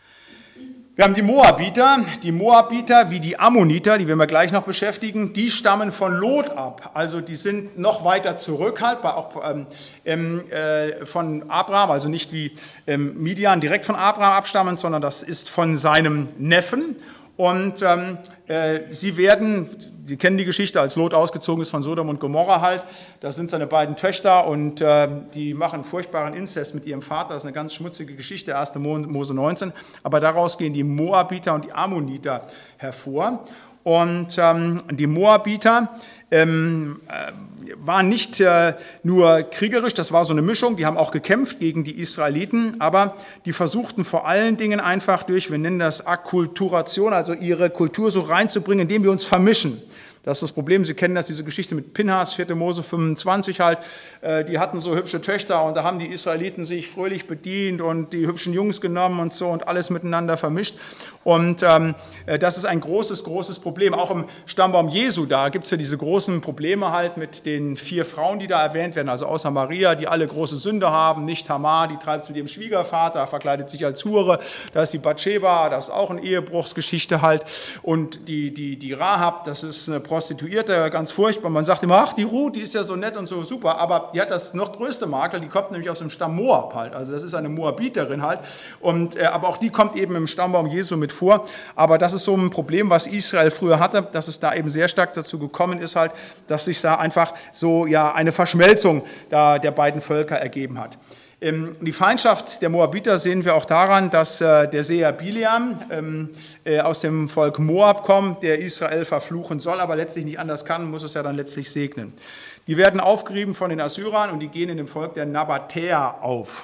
Wir haben die Moabiter, die Moabiter wie die Ammoniter, die werden wir gleich noch beschäftigen, die stammen von Lot ab, also die sind noch weiter zurück, halt, auch ähm, äh, von Abraham, also nicht wie ähm, Midian direkt von Abraham abstammen, sondern das ist von seinem Neffen. Und ähm, äh, sie werden, Sie kennen die Geschichte, als Lot ausgezogen ist von Sodom und Gomorra halt, das sind seine beiden Töchter und äh, die machen furchtbaren Inzest mit ihrem Vater, das ist eine ganz schmutzige Geschichte, erste Mose neunzehn, aber daraus gehen die Moabiter und die Ammoniter hervor. Und ähm, die Moabiter ähm, äh, waren nicht äh, nur kriegerisch, das war so eine Mischung, die haben auch gekämpft gegen die Israeliten, aber die versuchten vor allen Dingen einfach durch, wir nennen das Akkulturation, also ihre Kultur so reinzubringen, indem wir uns vermischen. Das ist das Problem, Sie kennen das, diese Geschichte mit Pinhas, vierte Mose fünfundzwanzig halt, die hatten so hübsche Töchter und da haben die Israeliten sich fröhlich bedient und die hübschen Jungs genommen und so und alles miteinander vermischt. Und ähm, das ist ein großes, großes Problem. Auch im Stammbaum Jesu, da gibt es ja diese großen Probleme halt mit den vier Frauen, die da erwähnt werden, also außer Maria, die alle große Sünde haben, nicht Tamar, die treibt zu ihrem Schwiegervater, verkleidet sich als Hure, da ist die Bathscheba, das ist auch eine Ehebruchsgeschichte halt und die, die, die Rahab, das ist eine Prostituierte, ganz furchtbar. Man sagt immer, ach, die Ruth, die ist ja so nett und so super, aber die hat das noch größte Makel, die kommt nämlich aus dem Stamm Moab halt, also das ist eine Moabiterin halt, und, äh, aber auch die kommt eben im Stammbaum Jesu mit vor, aber das ist so ein Problem, was Israel früher hatte, dass es da eben sehr stark dazu gekommen ist halt, dass sich da einfach so ja eine Verschmelzung da der beiden Völker ergeben hat. Die Feindschaft der Moabiter sehen wir auch daran, dass der Seher Bileam aus dem Volk Moab kommt, der Israel verfluchen soll, aber letztlich nicht anders kann, muss es ja dann letztlich segnen. Die werden aufgerieben von den Assyrern und die gehen in dem Volk der Nabatäer auf.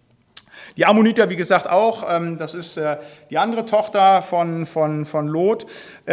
Die Ammoniter, wie gesagt, auch, das ist die andere Tochter von, von, von Lot,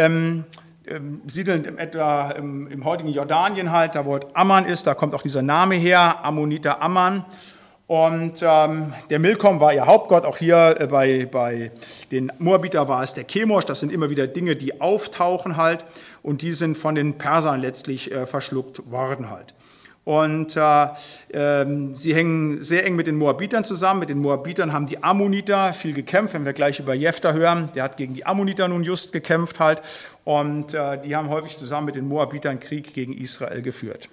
siedelnd im, etwa im, im heutigen Jordanien halt, da wo Amman ist, da kommt auch dieser Name her, Ammoniter Amman. Und ähm, der Milkom war ihr Hauptgott, auch hier äh, bei, bei den Moabiter war es der Chemosh, das sind immer wieder Dinge, die auftauchen halt und die sind von den Persern letztlich äh, verschluckt worden halt. Und äh, äh, sie hängen sehr eng mit den Moabitern zusammen, mit den Moabitern haben die Ammoniter viel gekämpft, wenn wir gleich über Jephtha hören, der hat gegen die Ammoniter nun just gekämpft halt und äh, die haben häufig zusammen mit den Moabitern Krieg gegen Israel geführt.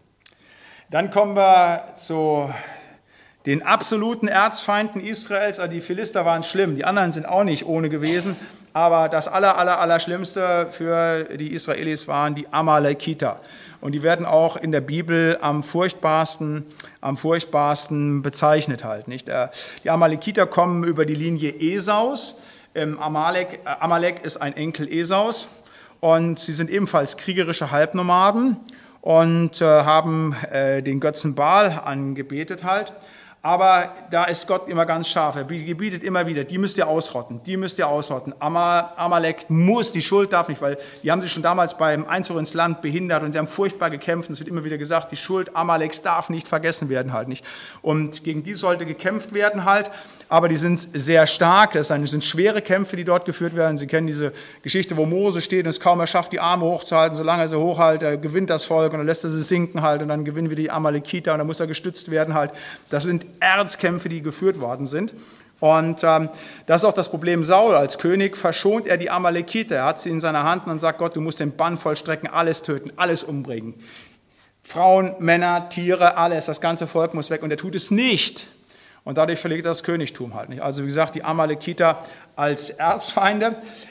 Dann kommen wir zu den absoluten Erzfeinden Israels, also die Philister waren schlimm, die anderen sind auch nicht ohne gewesen, aber das aller, aller, aller Schlimmste für die Israelis waren die Amalekiter. Und die werden auch in der Bibel am furchtbarsten, am furchtbarsten bezeichnet halt, nicht? Die Amalekiter kommen über die Linie Esaus. Amalek, Amalek ist ein Enkel Esaus und sie sind ebenfalls kriegerische Halbnomaden und haben den Götzen Baal angebetet halt. Aber da ist Gott immer ganz scharf. Er gebietet immer wieder, die müsst ihr ausrotten, die müsst ihr ausrotten. Amalek muss, die Schuld darf nicht, weil die haben sich schon damals beim Einzug ins Land behindert und sie haben furchtbar gekämpft. Und es wird immer wieder gesagt, die Schuld Amaleks darf nicht vergessen werden halt nicht. Und gegen die sollte gekämpft werden halt. Aber die sind sehr stark, das sind schwere Kämpfe, die dort geführt werden. Sie kennen diese Geschichte, wo Mose steht und es kaum er schafft, die Arme hochzuhalten. Solange er sie hochhält, gewinnt das Volk und dann lässt er sie sinken halt und dann gewinnen wir die Amalekiter und dann muss er gestützt werden halt. Das sind Erzkämpfe, die geführt worden sind. Und ähm, das ist auch das Problem Saul. Als König verschont er die Amalekiter. Er hat sie in seiner Hand und dann sagt Gott, du musst den Bann vollstrecken, alles töten, alles umbringen. Frauen, Männer, Tiere, alles, das ganze Volk muss weg und er tut es nicht. Und dadurch verliert das Königtum halt nicht. Also wie gesagt, die Amalekiter als Erzfeinde.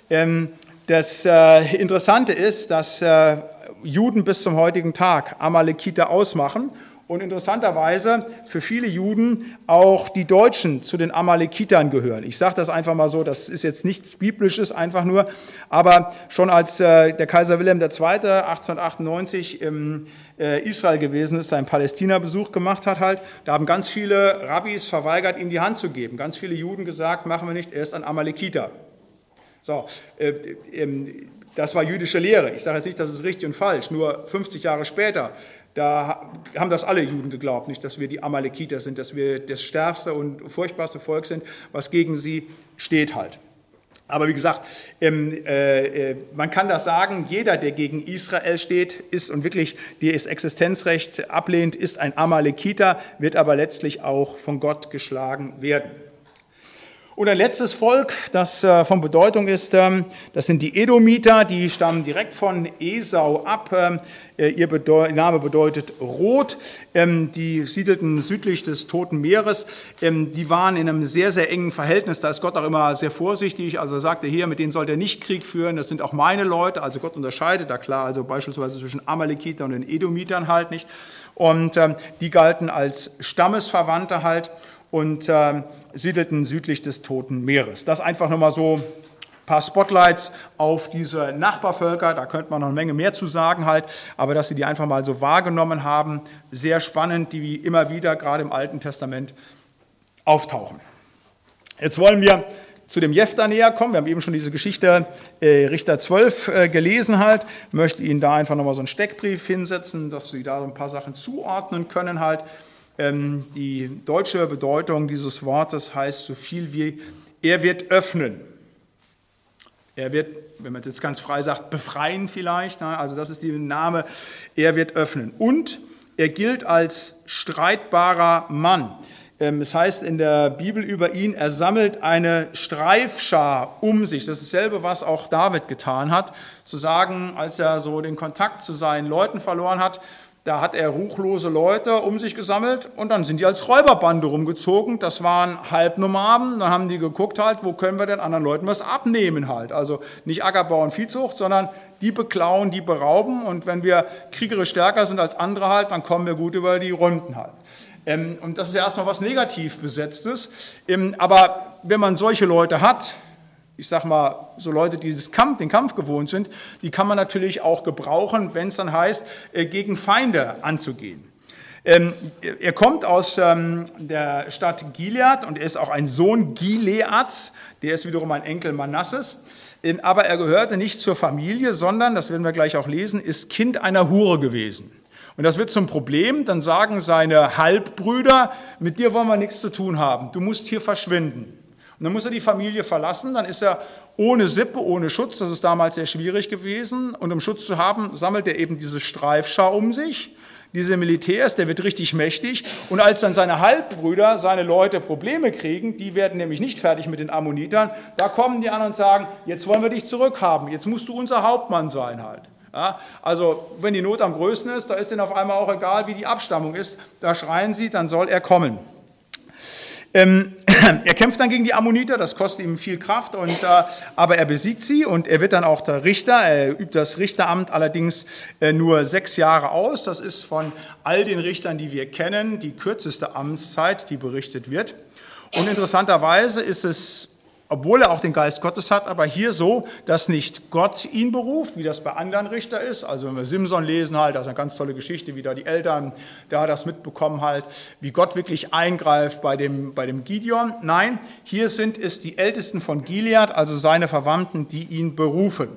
Das Interessante ist, dass Juden bis zum heutigen Tag Amalekiter ausmachen und interessanterweise für viele Juden auch die Deutschen zu den Amalekitern gehören. Ich sage das einfach mal so, das ist jetzt nichts Biblisches, einfach nur, aber schon als äh, der Kaiser Wilhelm der Zweite. achtzehnhundertachtundneunzig im äh, Israel gewesen ist, seinen Palästina-Besuch gemacht hat halt, da haben ganz viele Rabbis verweigert, ihm die Hand zu geben. Ganz viele Juden gesagt, machen wir nicht, er ist ein Amalekiter. So, äh, äh, das war jüdische Lehre. Ich sage jetzt nicht, das ist richtig und falsch, nur fünfzig Jahre später, da haben das alle Juden geglaubt, nicht, dass wir die Amalekiter sind, dass wir das stärkste und furchtbarste Volk sind, was gegen sie steht halt. Aber wie gesagt, ähm, äh, man kann das sagen, jeder, der gegen Israel steht, ist und wirklich das Existenzrecht ablehnt, ist ein Amalekiter, wird aber letztlich auch von Gott geschlagen werden. Und ein letztes Volk, das äh, von Bedeutung ist, ähm, das sind die Edomiter, die stammen direkt von Esau ab. Ähm, äh, ihr Bedeu- Name bedeutet Rot. Ähm, die siedelten südlich des Toten Meeres. Ähm, die waren in einem sehr, sehr engen Verhältnis. Da ist Gott auch immer sehr vorsichtig. Also er sagte hier, mit denen sollt ihr nicht Krieg führen. Das sind auch meine Leute. Also Gott unterscheidet da klar, also beispielsweise zwischen Amalekitern und den Edomitern halt nicht. Und ähm, die galten als Stammesverwandte halt und äh, siedelten südlich des Toten Meeres. Das einfach nochmal so ein paar Spotlights auf diese Nachbarvölker, da könnte man noch eine Menge mehr zu sagen halt, aber dass sie die einfach mal so wahrgenommen haben, sehr spannend, die immer wieder gerade im Alten Testament auftauchen. Jetzt wollen wir zu dem Jephtha näher kommen. Wir haben eben schon diese Geschichte äh, Richter zwölf äh, gelesen halt. Ich möchte Ihnen da einfach nochmal so einen Steckbrief hinsetzen, dass Sie da so ein paar Sachen zuordnen können halt. Die deutsche Bedeutung dieses Wortes heißt so viel wie, er wird öffnen. Er wird, wenn man es jetzt ganz frei sagt, befreien vielleicht. Also das ist der Name, er wird öffnen. Und er gilt als streitbarer Mann. Es heißt in der Bibel über ihn, er sammelt eine Streifschar um sich. Das ist dasselbe, was auch David getan hat. Zu sagen, als er so den Kontakt zu seinen Leuten verloren hat, da hat er ruchlose Leute um sich gesammelt und dann sind die als Räuberbande rumgezogen. Das waren Halbnomaden. Dann haben die geguckt halt, wo können wir den anderen Leuten was abnehmen halt. Also nicht Ackerbau und Viehzucht, sondern die beklauen, die berauben. Und wenn wir kriegerisch stärker sind als andere halt, dann kommen wir gut über die Runden halt. Und das ist ja erstmal was negativ Besetztes. Aber wenn man solche Leute hat, ich sag mal, so Leute, die das Kampf, den Kampf gewohnt sind, die kann man natürlich auch gebrauchen, wenn es dann heißt, gegen Feinde anzugehen. Ähm, er kommt aus ähm, der Stadt Gilead und er ist auch ein Sohn Gileads, der ist wiederum ein Enkel Manasses, ähm, aber er gehörte nicht zur Familie, sondern, das werden wir gleich auch lesen, ist Kind einer Hure gewesen. Und das wird zum Problem, dann sagen seine Halbbrüder, mit dir wollen wir nichts zu tun haben, du musst hier verschwinden. Und dann muss er die Familie verlassen, dann ist er ohne Sippe, ohne Schutz, das ist damals sehr schwierig gewesen. Und um Schutz zu haben, sammelt er eben diese Streifschar um sich, diese Militärs, der wird richtig mächtig. Und als dann seine Halbbrüder, seine Leute Probleme kriegen, die werden nämlich nicht fertig mit den Ammonitern, da kommen die anderen und sagen, jetzt wollen wir dich zurückhaben, jetzt musst du unser Hauptmann sein halt. Ja, also wenn die Not am größten ist, da ist denen auf einmal auch egal, wie die Abstammung ist, da schreien sie, dann soll er kommen. Ähm, er kämpft dann gegen die Ammoniter, das kostet ihm viel Kraft, und, äh, aber er besiegt sie und er wird dann auch der Richter. Er übt das Richteramt allerdings äh, nur sechs Jahre aus. Das ist von all den Richtern, die wir kennen, die kürzeste Amtszeit, die berichtet wird. Und interessanterweise ist es, obwohl er auch den Geist Gottes hat, aber hier so, dass nicht Gott ihn beruft, wie das bei anderen Richtern ist. Also wenn wir Simson lesen halt, das ist eine ganz tolle Geschichte, wie da die Eltern da das mitbekommen halt, wie Gott wirklich eingreift bei dem, bei dem Gideon. Nein, hier sind es die Ältesten von Gilead, also seine Verwandten, die ihn berufen.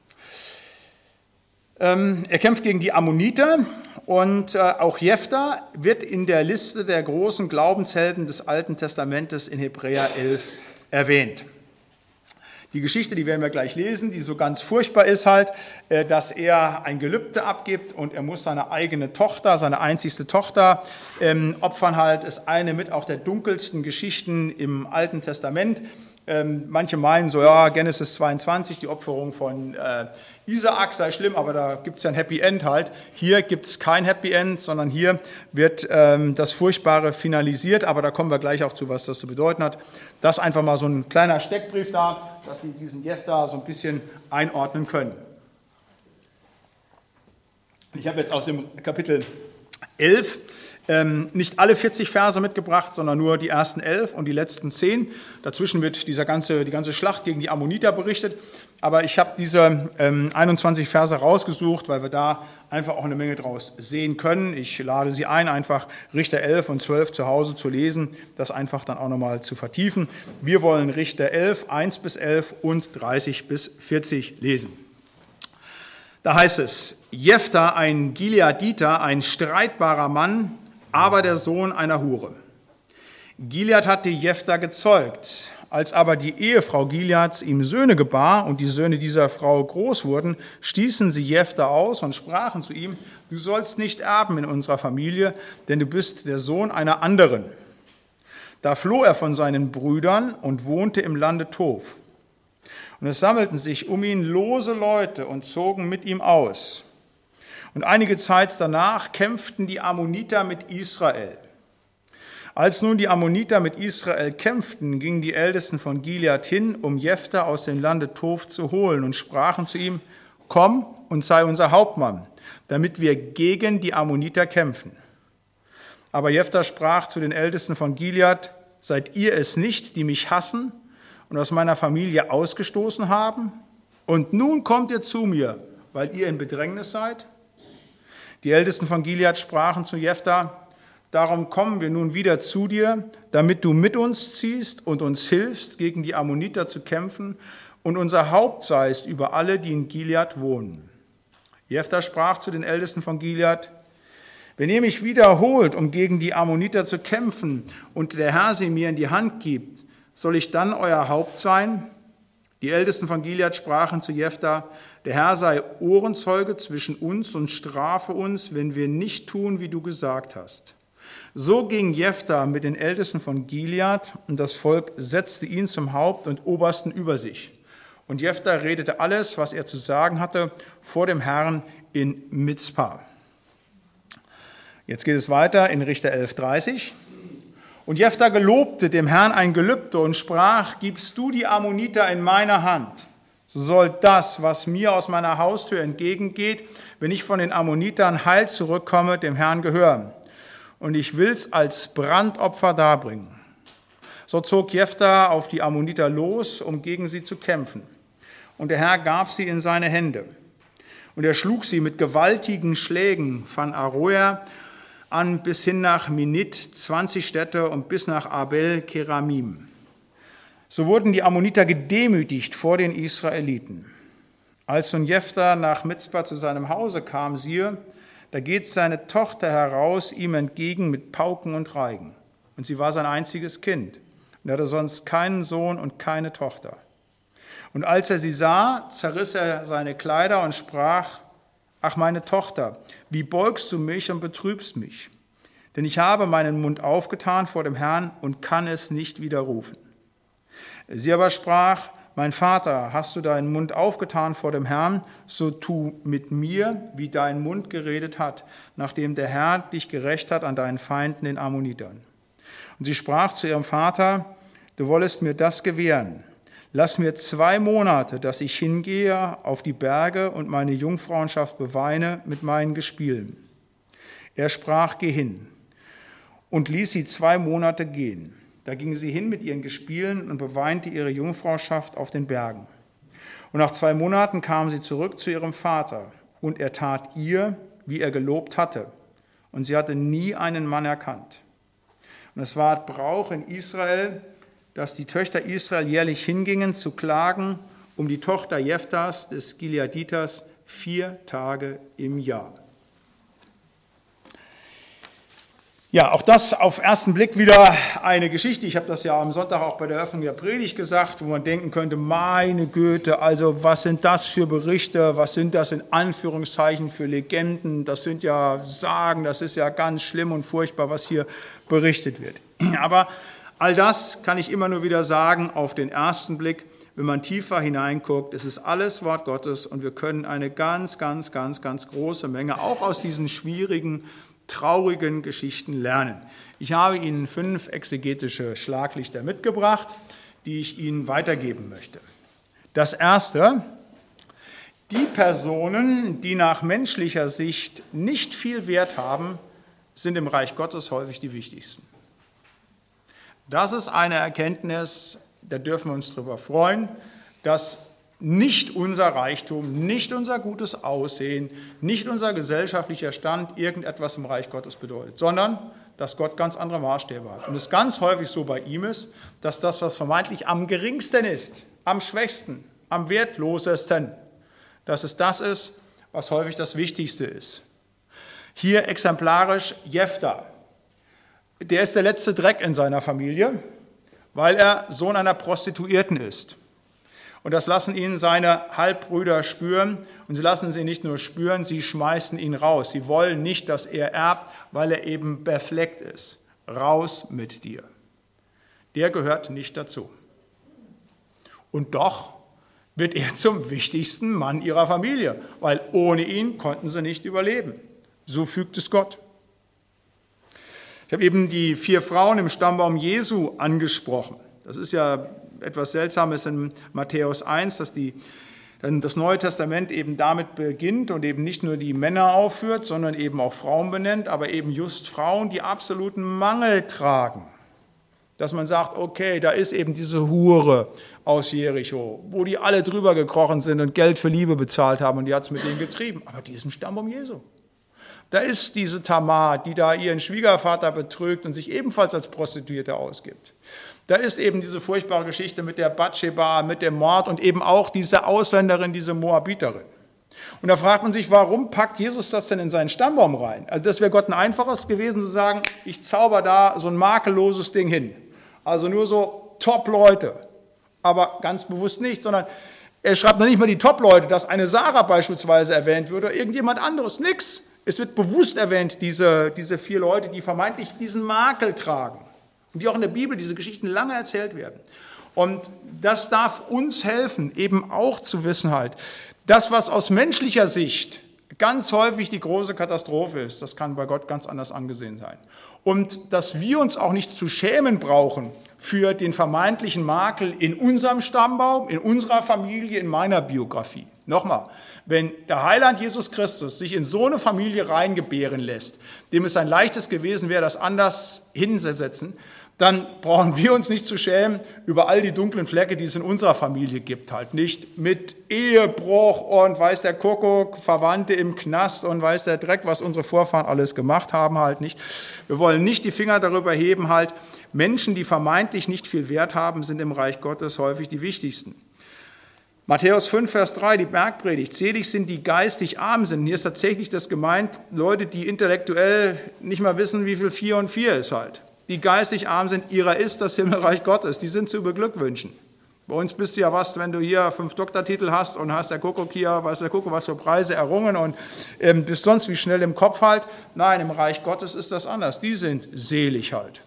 Ähm, er kämpft gegen die Ammoniter und äh, auch Jephtha wird in der Liste der großen Glaubenshelden des Alten Testamentes in Hebräer elf erwähnt. Die Geschichte, die werden wir gleich lesen, die so ganz furchtbar ist halt, dass er ein Gelübde abgibt und er muss seine eigene Tochter, seine einzigste Tochter ähm, opfern halt, ist eine mit auch der dunkelsten Geschichten im Alten Testament. Ähm, manche meinen so, ja, Genesis zweiundzwanzig, die Opferung von äh, Isaak sei schlimm, aber da gibt es ja ein Happy End halt. Hier gibt es kein Happy End, sondern hier wird ähm, das Furchtbare finalisiert, aber da kommen wir gleich auch zu, was das zu bedeuten hat. Das einfach mal so ein kleiner Steckbrief da, dass Sie diesen Jephtha so ein bisschen einordnen können. Ich habe jetzt aus dem Kapitel elf. Ähm, nicht alle vierzig Verse mitgebracht, sondern nur die ersten elf und die letzten zehn. Dazwischen wird dieser ganze, die ganze Schlacht gegen die Ammoniter berichtet. Aber ich habe diese ähm, einundzwanzig Verse rausgesucht, weil wir da einfach auch eine Menge draus sehen können. Ich lade Sie ein, einfach Richter elf und zwölf zu Hause zu lesen, das einfach dann auch nochmal zu vertiefen. Wir wollen Richter elf, eins bis elf und dreißig bis vierzig lesen. Da heißt es, Jephta, ein Gileaditer, ein streitbarer Mann, aber der Sohn einer Hure. Gilead hatte Jephta gezeugt. Als aber die Ehefrau Gileads ihm Söhne gebar und die Söhne dieser Frau groß wurden, stießen sie Jephta aus und sprachen zu ihm, du sollst nicht erben in unserer Familie, denn du bist der Sohn einer anderen. Da floh er von seinen Brüdern und wohnte im Lande Tob. Und es sammelten sich um ihn lose Leute und zogen mit ihm aus. Und einige Zeit danach kämpften die Ammoniter mit Israel. Als nun die Ammoniter mit Israel kämpften, gingen die Ältesten von Gilead hin, um Jephta aus dem Lande Tob zu holen und sprachen zu ihm, komm und sei unser Hauptmann, damit wir gegen die Ammoniter kämpfen. Aber Jephta sprach zu den Ältesten von Gilead, seid ihr es nicht, die mich hassen und aus meiner Familie ausgestoßen haben? Und nun kommt ihr zu mir, weil ihr in Bedrängnis seid? Die Ältesten von Gilead sprachen zu Jephta, darum kommen wir nun wieder zu dir, damit du mit uns ziehst und uns hilfst, gegen die Ammoniter zu kämpfen und unser Haupt seist über alle, die in Gilead wohnen. Jephta sprach zu den Ältesten von Gilead, wenn ihr mich wiederholt, um gegen die Ammoniter zu kämpfen und der Herr sie mir in die Hand gibt, soll ich dann euer Haupt sein? Die Ältesten von Gilead sprachen zu Jephta, der Herr sei Ohrenzeuge zwischen uns und strafe uns, wenn wir nicht tun, wie du gesagt hast. So ging Jephta mit den Ältesten von Gilead und das Volk setzte ihn zum Haupt und Obersten über sich. Und Jephta redete alles, was er zu sagen hatte, vor dem Herrn in Mizpa. Jetzt geht es weiter in Richter elf, dreißig. Und Jephta gelobte dem Herrn ein Gelübde und sprach, gibst du die Ammoniter in meine Hand, so soll das, was mir aus meiner Haustür entgegengeht, wenn ich von den Ammonitern heil zurückkomme, dem Herrn gehören. Und ich will's als Brandopfer darbringen. So zog Jephta auf die Ammoniter los, um gegen sie zu kämpfen. Und der Herr gab sie in seine Hände. Und er schlug sie mit gewaltigen Schlägen von Aroer an bis hin nach Minit, zwanzig Städte und bis nach Abel Keramim. So wurden die Ammoniter gedemütigt vor den Israeliten. Als nun Jephta nach Mizpa zu seinem Hause kam, siehe, da geht seine Tochter heraus ihm entgegen mit Pauken und Reigen. Und sie war sein einziges Kind. Und er hatte sonst keinen Sohn und keine Tochter. Und als er sie sah, zerriss er seine Kleider und sprach, ach meine Tochter, wie beugst du mich und betrübst mich? Denn ich habe meinen Mund aufgetan vor dem Herrn und kann es nicht widerrufen. Sie aber sprach, mein Vater, hast du deinen Mund aufgetan vor dem Herrn, so tu mit mir, wie dein Mund geredet hat, nachdem der Herr dich gerächt hat an deinen Feinden, den Ammonitern. Und sie sprach zu ihrem Vater, du wollest mir das gewähren. Lass mir zwei Monate, dass ich hingehe auf die Berge und meine Jungfrauenschaft beweine mit meinen Gespielen. Er sprach, geh hin, und ließ sie zwei Monate gehen. Da ging sie hin mit ihren Gespielen und beweinte ihre Jungfrauschaft auf den Bergen. Und nach zwei Monaten kam sie zurück zu ihrem Vater, und er tat ihr, wie er gelobt hatte. Und sie hatte nie einen Mann erkannt. Und es war Brauch in Israel, dass die Töchter Israel jährlich hingingen zu klagen um die Tochter Jephtas des Gileaditers vier Tage im Jahr. Ja, auch das auf ersten Blick wieder eine Geschichte. Ich habe das ja am Sonntag auch bei der Eröffnung der Predigt gesagt, wo man denken könnte, meine Güte, also was sind das für Berichte, was sind das in Anführungszeichen für Legenden, das sind ja Sagen, das ist ja ganz schlimm und furchtbar, was hier berichtet wird. Aber all das kann ich immer nur wieder sagen, auf den ersten Blick, wenn man tiefer hineinguckt, es ist alles Wort Gottes und wir können eine ganz, ganz, ganz, ganz große Menge auch aus diesen schwierigen, traurigen Geschichten lernen. Ich habe Ihnen fünf exegetische Schlaglichter mitgebracht, die ich Ihnen weitergeben möchte. Das erste, die Personen, die nach menschlicher Sicht nicht viel Wert haben, sind im Reich Gottes häufig die wichtigsten. Das ist eine Erkenntnis, da dürfen wir uns darüber freuen, dass nicht unser Reichtum, nicht unser gutes Aussehen, nicht unser gesellschaftlicher Stand irgendetwas im Reich Gottes bedeutet, sondern dass Gott ganz andere Maßstäbe hat. Und es ganz häufig so bei ihm ist, dass das, was vermeintlich am geringsten ist, am schwächsten, am wertlosesten, dass es das ist, was häufig das Wichtigste ist. Hier exemplarisch Jephtha. Der ist der letzte Dreck in seiner Familie, weil er Sohn einer Prostituierten ist. Und das lassen ihn seine Halbbrüder spüren. Und sie lassen sie nicht nur spüren, sie schmeißen ihn raus. Sie wollen nicht, dass er erbt, weil er eben befleckt ist. Raus mit dir. Der gehört nicht dazu. Und doch wird er zum wichtigsten Mann ihrer Familie, weil ohne ihn konnten sie nicht überleben. So fügt es Gott. Ich habe eben die vier Frauen im Stammbaum Jesu angesprochen. Das ist ja etwas Seltsames in Matthäus eins, dass die, das Neue Testament eben damit beginnt und eben nicht nur die Männer aufführt, sondern eben auch Frauen benennt, aber eben just Frauen, die absoluten Mangel tragen. Dass man sagt, okay, da ist eben diese Hure aus Jericho, wo die alle drüber gekrochen sind und Geld für Liebe bezahlt haben und die hat es mit denen getrieben. Aber die ist im Stammbaum Jesu. Da ist diese Tamar, die da ihren Schwiegervater betrügt und sich ebenfalls als Prostituierte ausgibt. Da ist eben diese furchtbare Geschichte mit der Batscheba, mit dem Mord und eben auch diese Ausländerin, diese Moabiterin. Und da fragt man sich, warum packt Jesus das denn in seinen Stammbaum rein? Also das wäre Gott ein einfaches gewesen zu sagen, ich zauber da so ein makelloses Ding hin. Also nur so Top-Leute, aber ganz bewusst nicht, sondern er schreibt noch nicht mal die Top-Leute, dass eine Sarah beispielsweise erwähnt würde oder irgendjemand anderes, nix. Es wird bewusst erwähnt, diese, diese vier Leute, die vermeintlich diesen Makel tragen. Und die auch in der Bibel, diese Geschichten lange erzählt werden. Und das darf uns helfen, eben auch zu wissen halt, das, was aus menschlicher Sicht ganz häufig die große Katastrophe ist, das kann bei Gott ganz anders angesehen sein. Und dass wir uns auch nicht zu schämen brauchen für den vermeintlichen Makel in unserem Stammbaum, in unserer Familie, in meiner Biografie. Nochmal, wenn der Heiland Jesus Christus sich in so eine Familie reingebären lässt, dem es ein leichtes gewesen wäre, das anders hinzusetzen, dann brauchen wir uns nicht zu schämen über all die dunklen Flecke, die es in unserer Familie gibt. Halt nicht mit Ehebruch und weiß der Kuckuck, Verwandte im Knast und weiß der Dreck, was unsere Vorfahren alles gemacht haben, halt nicht. Wir wollen nicht die Finger darüber heben, halt Menschen, die vermeintlich nicht viel Wert haben, sind im Reich Gottes häufig die wichtigsten. Matthäus fünf, Vers drei, die Bergpredigt. Selig sind die geistig arm sind. Hier ist tatsächlich das gemeint, Leute, die intellektuell nicht mal wissen, wie viel vier und vier ist halt. Die geistig arm sind, ihrer ist das Himmelreich Gottes. Die sind zu beglückwünschen. Bei uns bist du ja was, wenn du hier fünf Doktortitel hast und hast der Kuckuck hier, weiß der Kuckuck, was für Preise errungen und ähm, bist sonst wie schnell im Kopf halt. Nein, im Reich Gottes ist das anders. Die sind selig halt.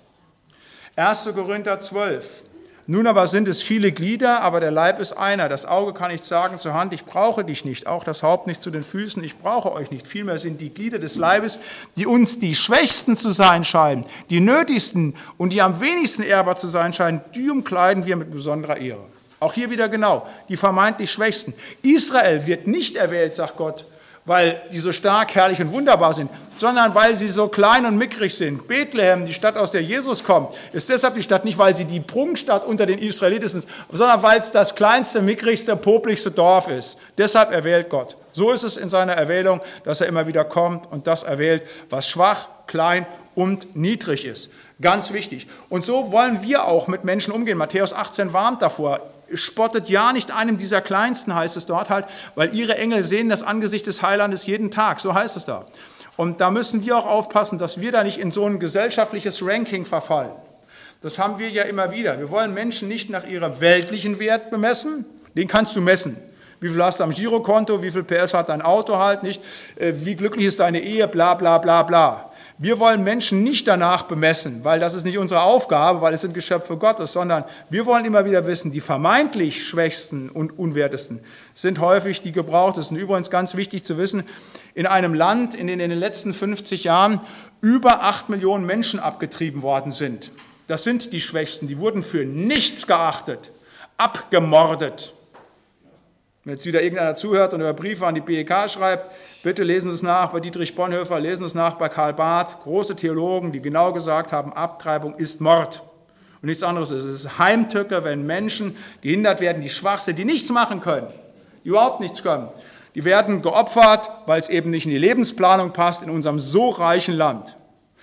erster Korinther zwölf. Nun aber sind es viele Glieder, aber der Leib ist einer. Das Auge kann nicht sagen zur Hand, ich brauche dich nicht. Auch das Haupt nicht zu den Füßen, ich brauche euch nicht. Vielmehr sind die Glieder des Leibes, die uns die Schwächsten zu sein scheinen, die nötigsten und die am wenigsten ehrbar zu sein scheinen, die umkleiden wir mit besonderer Ehre. Auch hier wieder genau, die vermeintlich Schwächsten. Israel wird nicht erwählt, sagt Gott, weil die so stark, herrlich und wunderbar sind, sondern weil sie so klein und mickrig sind. Bethlehem, die Stadt, aus der Jesus kommt, ist deshalb die Stadt nicht, weil sie die Prunkstadt unter den Israeliten ist, sondern weil es das kleinste, mickrigste, popligste Dorf ist. Deshalb erwählt Gott. So ist es in seiner Erwählung, dass er immer wieder kommt und das erwählt, was schwach, klein und niedrig ist. Ganz wichtig. Und so wollen wir auch mit Menschen umgehen. Matthäus achtzehn warnt davor. Spottet ja nicht einem dieser Kleinsten, heißt es dort halt, weil ihre Engel sehen das Angesicht des Heilandes jeden Tag, so heißt es da. Und da müssen wir auch aufpassen, dass wir da nicht in so ein gesellschaftliches Ranking verfallen. Das haben wir ja immer wieder. Wir wollen Menschen nicht nach ihrem weltlichen Wert bemessen, den kannst du messen. Wie viel hast du am Girokonto, wie viel P S hat dein Auto halt nicht, wie glücklich ist deine Ehe, bla bla bla bla. Wir wollen Menschen nicht danach bemessen, weil das ist nicht unsere Aufgabe, weil es sind Geschöpfe Gottes, sondern wir wollen immer wieder wissen, die vermeintlich Schwächsten und Unwertesten sind häufig die Gebrauchtesten. Übrigens ganz wichtig zu wissen, in einem Land, in dem in den letzten fünfzig Jahren über acht Millionen Menschen abgetrieben worden sind. Das sind die Schwächsten, die wurden für nichts geachtet, abgemordet. Wenn jetzt wieder irgendeiner zuhört und über Briefe an die B E K schreibt, bitte lesen Sie es nach bei Dietrich Bonhoeffer, lesen Sie es nach bei Karl Barth, große Theologen, die genau gesagt haben, Abtreibung ist Mord. Und nichts anderes ist. Es ist Heimtücke, wenn Menschen gehindert werden, die schwach sind, die nichts machen können, die überhaupt nichts können. Die werden geopfert, weil es eben nicht in die Lebensplanung passt in unserem so reichen Land.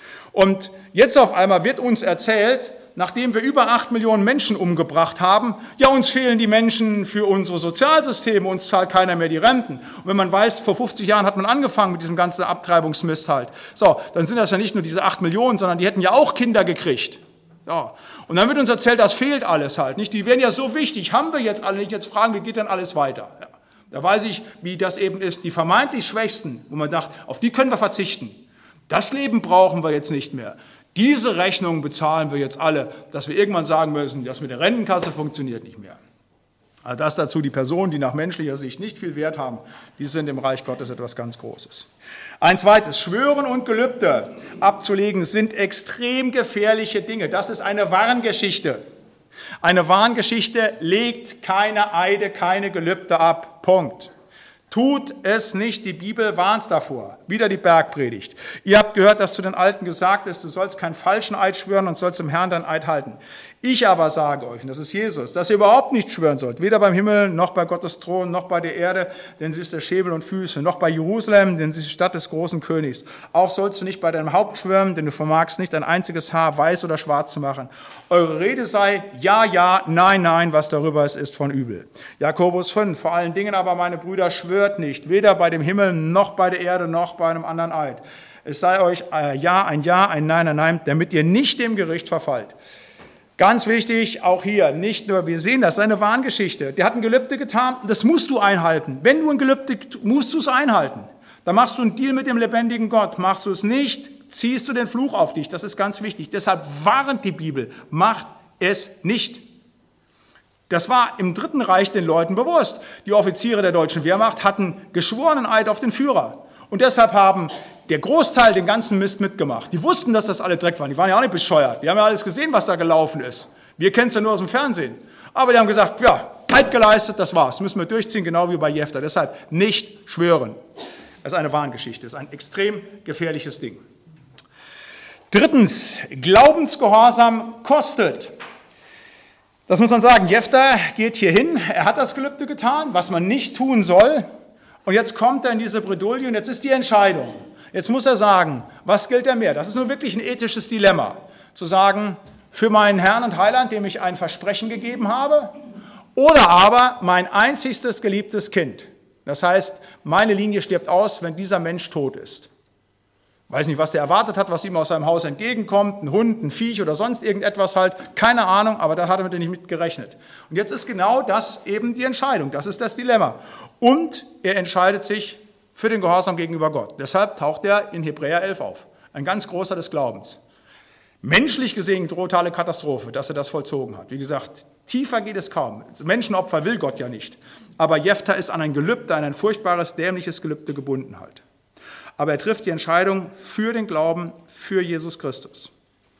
Und jetzt auf einmal wird uns erzählt, nachdem wir über acht Millionen Menschen umgebracht haben, ja, uns fehlen die Menschen für unsere Sozialsysteme, uns zahlt keiner mehr die Renten. Und wenn man weiß, vor fünfzig Jahren hat man angefangen mit diesem ganzen Abtreibungsmist halt. So, dann sind das ja nicht nur diese acht Millionen, sondern die hätten ja auch Kinder gekriegt. Ja. Und dann wird uns erzählt, das fehlt alles halt nicht. Die wären ja so wichtig, haben wir jetzt alle nicht. Jetzt fragen, wie geht denn alles weiter? Ja. Da weiß ich, wie das eben ist. Die vermeintlich Schwächsten, wo man sagt, auf die können wir verzichten. Das Leben brauchen wir jetzt nicht mehr. Diese Rechnung bezahlen wir jetzt alle, dass wir irgendwann sagen müssen, das mit der Rentenkasse funktioniert nicht mehr. Also das dazu, die Personen, die nach menschlicher Sicht nicht viel Wert haben, die sind im Reich Gottes etwas ganz Großes. Ein zweites, Schwören und Gelübde abzulegen sind extrem gefährliche Dinge. Das ist eine Warngeschichte. Eine Warngeschichte legt keine Eide, keine Gelübde ab. Punkt. Tut es nicht, die Bibel warnt davor. Wieder die Bergpredigt. Ihr habt gehört, dass zu den Alten gesagt ist, du sollst keinen falschen Eid schwören und sollst dem Herrn deinen Eid halten. Ich aber sage euch, und das ist Jesus, dass ihr überhaupt nicht schwören sollt, weder beim Himmel, noch bei Gottes Thron, noch bei der Erde, denn sie ist der Schädel und Füße, noch bei Jerusalem, denn sie ist die Stadt des großen Königs. Auch sollst du nicht bei deinem Haupt schwören, denn du vermagst nicht ein einziges Haar weiß oder schwarz zu machen. Eure Rede sei ja, ja, nein, nein, was darüber ist, ist von übel. Jakobus fünf, vor allen Dingen aber, meine Brüder, schwört nicht, weder bei dem Himmel, noch bei der Erde, noch bei einem anderen Eid. Es sei euch ein Ja, ein Ja, ein Nein, ein Nein, damit ihr nicht dem Gericht verfallt. Ganz wichtig, auch hier, nicht nur, wir sehen das, seine Warngeschichte. Der hat ein Gelübde getan, das musst du einhalten. Wenn du ein Gelübde, musst du es einhalten. Dann machst du einen Deal mit dem lebendigen Gott. Machst du es nicht, ziehst du den Fluch auf dich. Das ist ganz wichtig. Deshalb warnt die Bibel, macht es nicht. Das war im Dritten Reich den Leuten bewusst. Die Offiziere der deutschen Wehrmacht hatten geschworenen Eid auf den Führer. Und deshalb haben der Großteil den ganzen Mist mitgemacht. Die wussten, dass das alle Dreck waren. Die waren ja auch nicht bescheuert. Die haben ja alles gesehen, was da gelaufen ist. Wir kennen es ja nur aus dem Fernsehen. Aber die haben gesagt, ja, Eid geleistet, das war's. Müssen wir durchziehen, genau wie bei Jefter. Deshalb nicht schwören. Das ist eine Warngeschichte. Das ist ein extrem gefährliches Ding. Drittens, Glaubensgehorsam kostet. Das muss man sagen. Jefter geht hier hin. Er hat das Gelübde getan, was man nicht tun soll. Und jetzt kommt er in diese Bredouille und jetzt ist die Entscheidung. Jetzt muss er sagen, was gilt er mehr? Das ist nur wirklich ein ethisches Dilemma. Zu sagen, für meinen Herrn und Heiland, dem ich ein Versprechen gegeben habe, oder aber mein einzigstes geliebtes Kind. Das heißt, meine Linie stirbt aus, wenn dieser Mensch tot ist. Weiß nicht, was der erwartet hat, was ihm aus seinem Haus entgegenkommt, ein Hund, ein Viech oder sonst irgendetwas halt, keine Ahnung, aber da hat er mit nicht mit gerechnet. Und jetzt ist genau das eben die Entscheidung, das ist das Dilemma. Und er entscheidet sich für den Gehorsam gegenüber Gott. Deshalb taucht er in Hebräer elf auf, ein ganz großer des Glaubens. Menschlich gesehen totale Katastrophe, dass er das vollzogen hat. Wie gesagt, tiefer geht es kaum. Menschenopfer will Gott ja nicht. Aber Jefter ist an ein Gelübde, an ein furchtbares, dämliches Gelübde gebunden halt. Aber er trifft die Entscheidung für den Glauben, für Jesus Christus.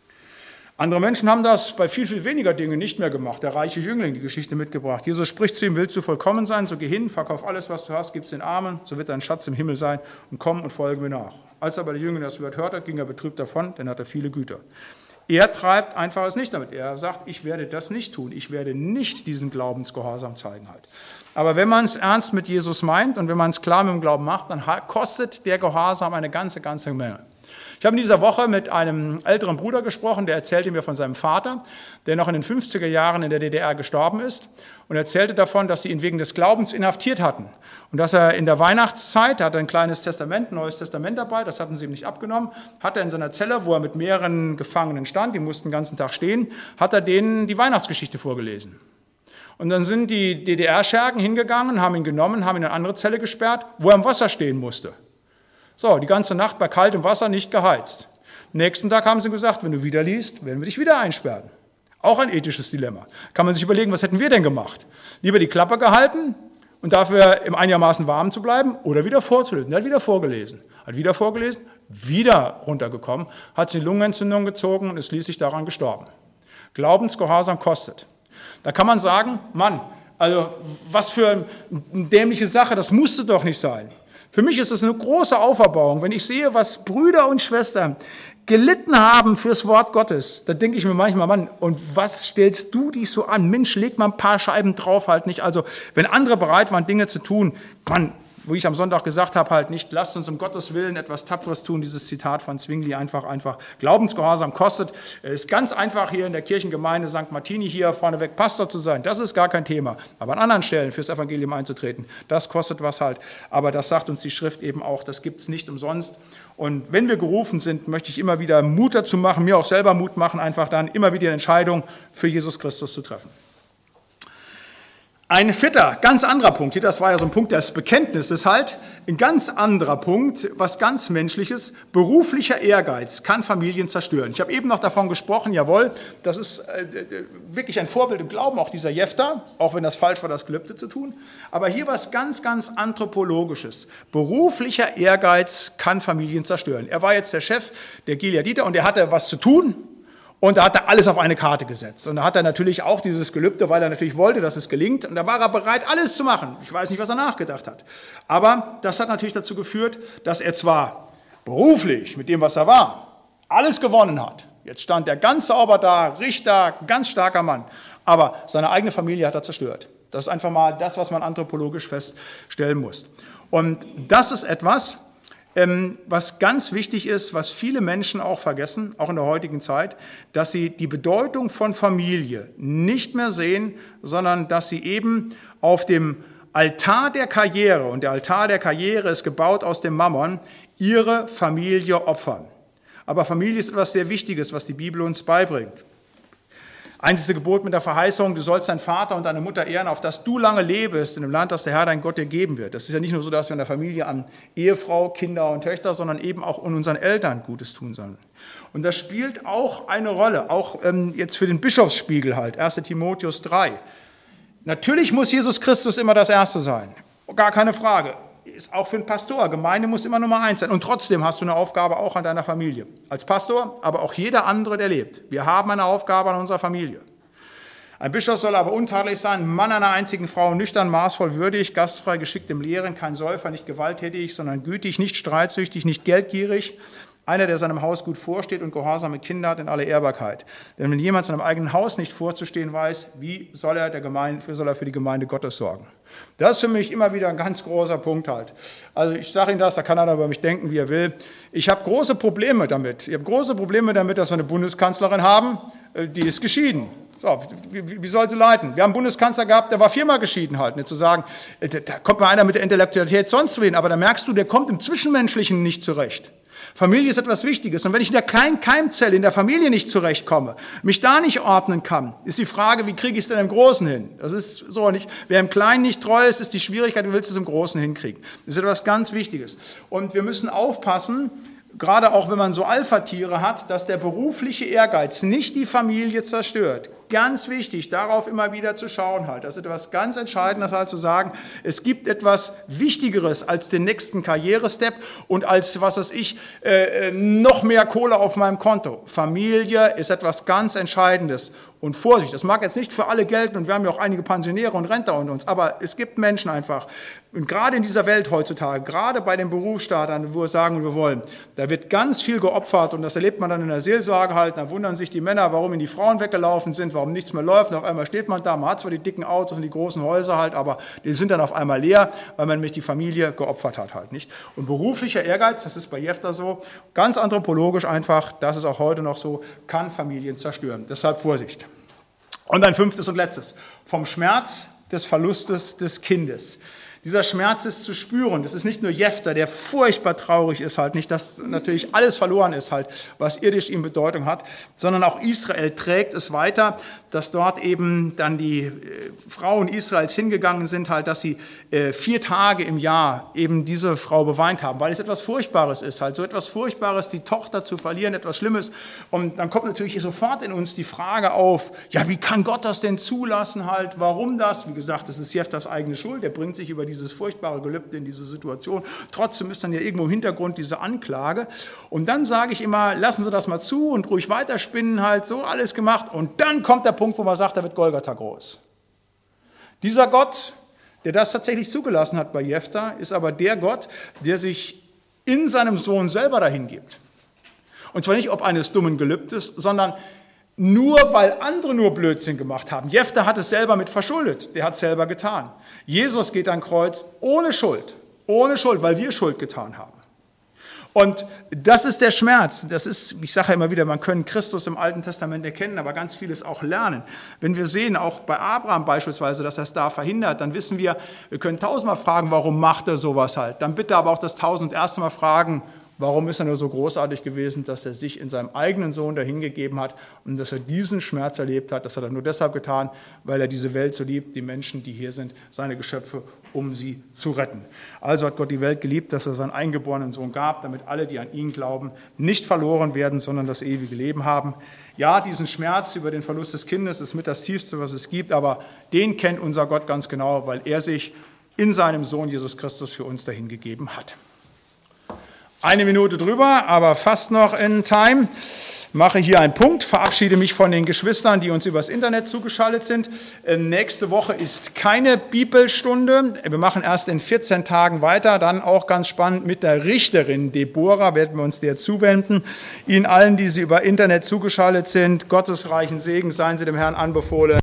Andere Menschen haben das bei viel, viel weniger Dingen nicht mehr gemacht. Der reiche Jüngling, die Geschichte mitgebracht. Jesus spricht zu ihm, willst du vollkommen sein, so geh hin, verkauf alles, was du hast, gib's den Armen, so wird dein Schatz im Himmel sein und komm und folge mir nach. Als aber der Jüngling das Wort hörte, ging er betrübt davon, denn er hatte viele Güter. Er treibt einfach es nicht damit. Er sagt, ich werde das nicht tun. Ich werde nicht diesen Glaubensgehorsam zeigen halt. Aber wenn man es ernst mit Jesus meint und wenn man es klar mit dem Glauben macht, dann kostet der Gehorsam eine ganze, ganze Menge. Ich habe in dieser Woche mit einem älteren Bruder gesprochen, der erzählte mir von seinem Vater, der noch in den fünfziger Jahren in der D D R gestorben ist und erzählte davon, dass sie ihn wegen des Glaubens inhaftiert hatten und dass er in der Weihnachtszeit, er hatte ein kleines Testament, ein neues Testament dabei, das hatten sie ihm nicht abgenommen, hat er in seiner Zelle, wo er mit mehreren Gefangenen stand, die mussten den ganzen Tag stehen, hat er denen die Weihnachtsgeschichte vorgelesen. Und dann sind die D D R-Schergen hingegangen, haben ihn genommen, haben ihn in eine andere Zelle gesperrt, wo er im Wasser stehen musste. So, die ganze Nacht bei kaltem Wasser nicht geheizt. Am nächsten Tag haben sie gesagt, wenn du wieder liest, werden wir dich wieder einsperren. Auch ein ethisches Dilemma. Kann man sich überlegen, was hätten wir denn gemacht? Lieber die Klappe gehalten und dafür im einigermaßen warm zu bleiben oder wieder vorzulesen. Er hat wieder vorgelesen. Hat wieder vorgelesen, wieder runtergekommen, hat sich Lungenentzündung gezogen und ist schließlich daran gestorben. Glaubensgehorsam kostet. Da kann man sagen, Mann, Also was für eine dämliche Sache, das musste doch nicht sein. Für mich ist es eine große Auferbauung, wenn ich sehe, was Brüder und Schwestern gelitten haben fürs Wort Gottes. Da denke ich mir manchmal, Mann, und was stellst du dich so an? Mensch, leg mal ein paar Scheiben drauf, halt nicht. Also wenn andere bereit waren, Dinge zu tun, Mann, wo ich am Sonntag gesagt habe, halt nicht, lasst uns um Gottes Willen etwas Tapferes tun, dieses Zitat von Zwingli, einfach, einfach, Glaubensgehorsam kostet. Es ist ganz einfach hier in der Kirchengemeinde Sankt Martini hier vorneweg Pastor zu sein, das ist gar kein Thema. Aber an anderen Stellen fürs Evangelium einzutreten, das kostet was halt. Aber das sagt uns die Schrift eben auch, das gibt es nicht umsonst. Und wenn wir gerufen sind, möchte ich immer wieder Mut dazu machen, mir auch selber Mut machen, einfach dann immer wieder eine Entscheidung für Jesus Christus zu treffen. Ein vierter, ganz anderer Punkt, hier, das war ja so ein Punkt des Bekenntnisses halt, ein ganz anderer Punkt, was ganz Menschliches, beruflicher Ehrgeiz kann Familien zerstören. Ich habe eben noch davon gesprochen, jawohl, das ist äh, wirklich ein Vorbild im Glauben, auch dieser Jephtha, auch wenn das falsch war, das Gelübde zu tun, aber hier was ganz, ganz Anthropologisches. Beruflicher Ehrgeiz kann Familien zerstören. Er war jetzt der Chef der Gileaditer und er hatte was zu tun. Und da hat er alles auf eine Karte gesetzt. Und da hat er natürlich auch dieses Gelübde, weil er natürlich wollte, dass es gelingt. Und da war er bereit, alles zu machen. Ich weiß nicht, was er nachgedacht hat. Aber das hat natürlich dazu geführt, dass er zwar beruflich mit dem, was er war, alles gewonnen hat. Jetzt stand er ganz sauber da, Richter, ganz starker Mann. Aber seine eigene Familie hat er zerstört. Das ist einfach mal das, was man anthropologisch feststellen muss. Und das ist etwas, was ganz wichtig ist, was viele Menschen auch vergessen, auch in der heutigen Zeit, dass sie die Bedeutung von Familie nicht mehr sehen, sondern dass sie eben auf dem Altar der Karriere, und der Altar der Karriere ist gebaut aus dem Mammon, ihre Familie opfern. Aber Familie ist etwas sehr Wichtiges, was die Bibel uns beibringt. Einzige Gebot mit der Verheißung, du sollst deinen Vater und deine Mutter ehren, auf dass du lange lebst in dem Land, das der Herr dein Gott dir geben wird. Das ist ja nicht nur so, dass wir in der Familie an Ehefrau, Kinder und Töchter, sondern eben auch an unseren Eltern Gutes tun sollen. Und das spielt auch eine Rolle, auch ähm, jetzt für den Bischofsspiegel halt, erster Timotheus drei. Natürlich muss Jesus Christus immer das Erste sein, gar keine Frage. Ist auch für einen Pastor. Gemeinde muss immer Nummer eins sein. Und trotzdem hast du eine Aufgabe auch an deiner Familie. Als Pastor, aber auch jeder andere, der lebt. Wir haben eine Aufgabe an unserer Familie. Ein Bischof soll aber untadelig sein, Mann einer einzigen Frau, nüchtern, maßvoll, würdig, gastfrei, geschickt im Lehren, kein Säufer, nicht gewalttätig, sondern gütig, nicht streitsüchtig, nicht geldgierig. Einer, der seinem Haus gut vorsteht und gehorsame Kinder hat in aller Ehrbarkeit. Denn wenn jemand seinem eigenen Haus nicht vorzustehen weiß, wie soll er, der Gemeinde, für, soll er für die Gemeinde Gottes sorgen? Das ist für mich immer wieder ein ganz großer Punkt halt. Also ich sage Ihnen das, da kann einer über mich denken, wie er will. Ich habe große Probleme damit. Ich habe große Probleme damit, dass wir eine Bundeskanzlerin haben, die ist geschieden. So, wie, wie soll sie leiten? Wir haben einen Bundeskanzler gehabt, der war viermal geschieden halt. Nicht zu sagen, da kommt mal einer mit der Intellektualität sonst wen, aber da merkst du, der kommt im Zwischenmenschlichen nicht zurecht. Familie ist etwas Wichtiges. Und wenn ich in der kleinen Keimzelle, in der Familie nicht zurechtkomme, mich da nicht ordnen kann, ist die Frage, wie kriege ich es denn im Großen hin? Das ist so nicht. Wer im Kleinen nicht treu ist, ist die Schwierigkeit, du willst es im Großen hinkriegen. Das ist etwas ganz Wichtiges. Und wir müssen aufpassen, gerade auch wenn man so Alpha-Tiere hat, dass der berufliche Ehrgeiz nicht die Familie zerstört. Ganz wichtig, darauf immer wieder zu schauen halt. Das ist etwas ganz Entscheidendes halt zu sagen, es gibt etwas Wichtigeres als den nächsten Karrierestep und als, was weiß ich, äh, noch mehr Kohle auf meinem Konto. Familie ist etwas ganz Entscheidendes. Und Vorsicht, das mag jetzt nicht für alle gelten und wir haben ja auch einige Pensionäre und Rentner unter uns, aber es gibt Menschen einfach, und gerade in dieser Welt heutzutage, gerade bei den Berufsstartern, wo wir sagen, wir wollen, da wird ganz viel geopfert und das erlebt man dann in der Seelsorge halt, da wundern sich die Männer, warum ihnen die Frauen weggelaufen sind, warum nichts mehr läuft, und auf einmal steht man da, man hat zwar die dicken Autos und die großen Häuser halt, aber die sind dann auf einmal leer, weil man nämlich die Familie geopfert hat halt, nicht? Und beruflicher Ehrgeiz, das ist bei Jephtha so, ganz anthropologisch einfach, das ist auch heute noch so, kann Familien zerstören. Deshalb Vorsicht. Und ein fünftes und letztes, vom Schmerz des Verlustes des Kindes. Dieser Schmerz ist zu spüren. Das ist nicht nur Jephtha, der furchtbar traurig ist halt, nicht, dass natürlich alles verloren ist halt, was irdisch ihm Bedeutung hat, sondern auch Israel trägt es weiter, dass dort eben dann die äh, Frauen Israels hingegangen sind halt, dass sie äh, vier Tage im Jahr eben diese Frau beweint haben, weil es etwas Furchtbares ist halt, so etwas Furchtbares, die Tochter zu verlieren, etwas Schlimmes. Und dann kommt natürlich sofort in uns die Frage auf, ja, wie kann Gott das denn zulassen halt, warum das? Wie gesagt, das ist Jephtha's eigene Schuld, der bringt sich über dieses furchtbare Gelübde in diese Situation. Trotzdem ist dann ja irgendwo im Hintergrund diese Anklage. Und dann sage ich immer, lassen Sie das mal zu und ruhig weiterspinnen halt, so alles gemacht. Und dann kommt der Punkt, wo man sagt, da wird Golgatha groß. Dieser Gott, der das tatsächlich zugelassen hat bei Jephtha, ist aber der Gott, der sich in seinem Sohn selber dahin gibt. Und zwar nicht ob eines dummen Gelübdes, sondern nur weil andere nur Blödsinn gemacht haben. Jephtha hat es selber mit verschuldet, der hat es selber getan. Jesus geht ans Kreuz ohne Schuld, ohne Schuld, weil wir Schuld getan haben. Und das ist der Schmerz. Das ist, ich sage ja immer wieder, man kann Christus im Alten Testament erkennen, aber ganz vieles auch lernen. Wenn wir sehen, auch bei Abraham beispielsweise, dass er es da verhindert, dann wissen wir, wir können tausendmal fragen, warum macht er sowas halt. Dann bitte aber auch das tausend erste Mal fragen, warum ist er nur so großartig gewesen, dass er sich in seinem eigenen Sohn dahingegeben hat und dass er diesen Schmerz erlebt hat. Das hat er nur deshalb getan, weil er diese Welt so liebt, die Menschen, die hier sind, seine Geschöpfe, um sie zu retten. Also hat Gott die Welt geliebt, dass er seinen eingeborenen Sohn gab, damit alle, die an ihn glauben, nicht verloren werden, sondern das ewige Leben haben. Ja, diesen Schmerz über den Verlust des Kindes ist mit das Tiefste, was es gibt, aber den kennt unser Gott ganz genau, weil er sich in seinem Sohn Jesus Christus für uns dahingegeben hat. Eine Minute drüber, aber fast noch in Time. Mache hier einen Punkt, verabschiede mich von den Geschwistern, die uns übers Internet zugeschaltet sind. Nächste Woche ist keine Bibelstunde. Wir machen erst in vierzehn Tagen weiter. Dann auch ganz spannend mit der Richterin Deborah werden wir uns der zuwenden. Ihnen allen, die Sie über Internet zugeschaltet sind, Gottes reichen Segen, seien Sie dem Herrn anbefohlen.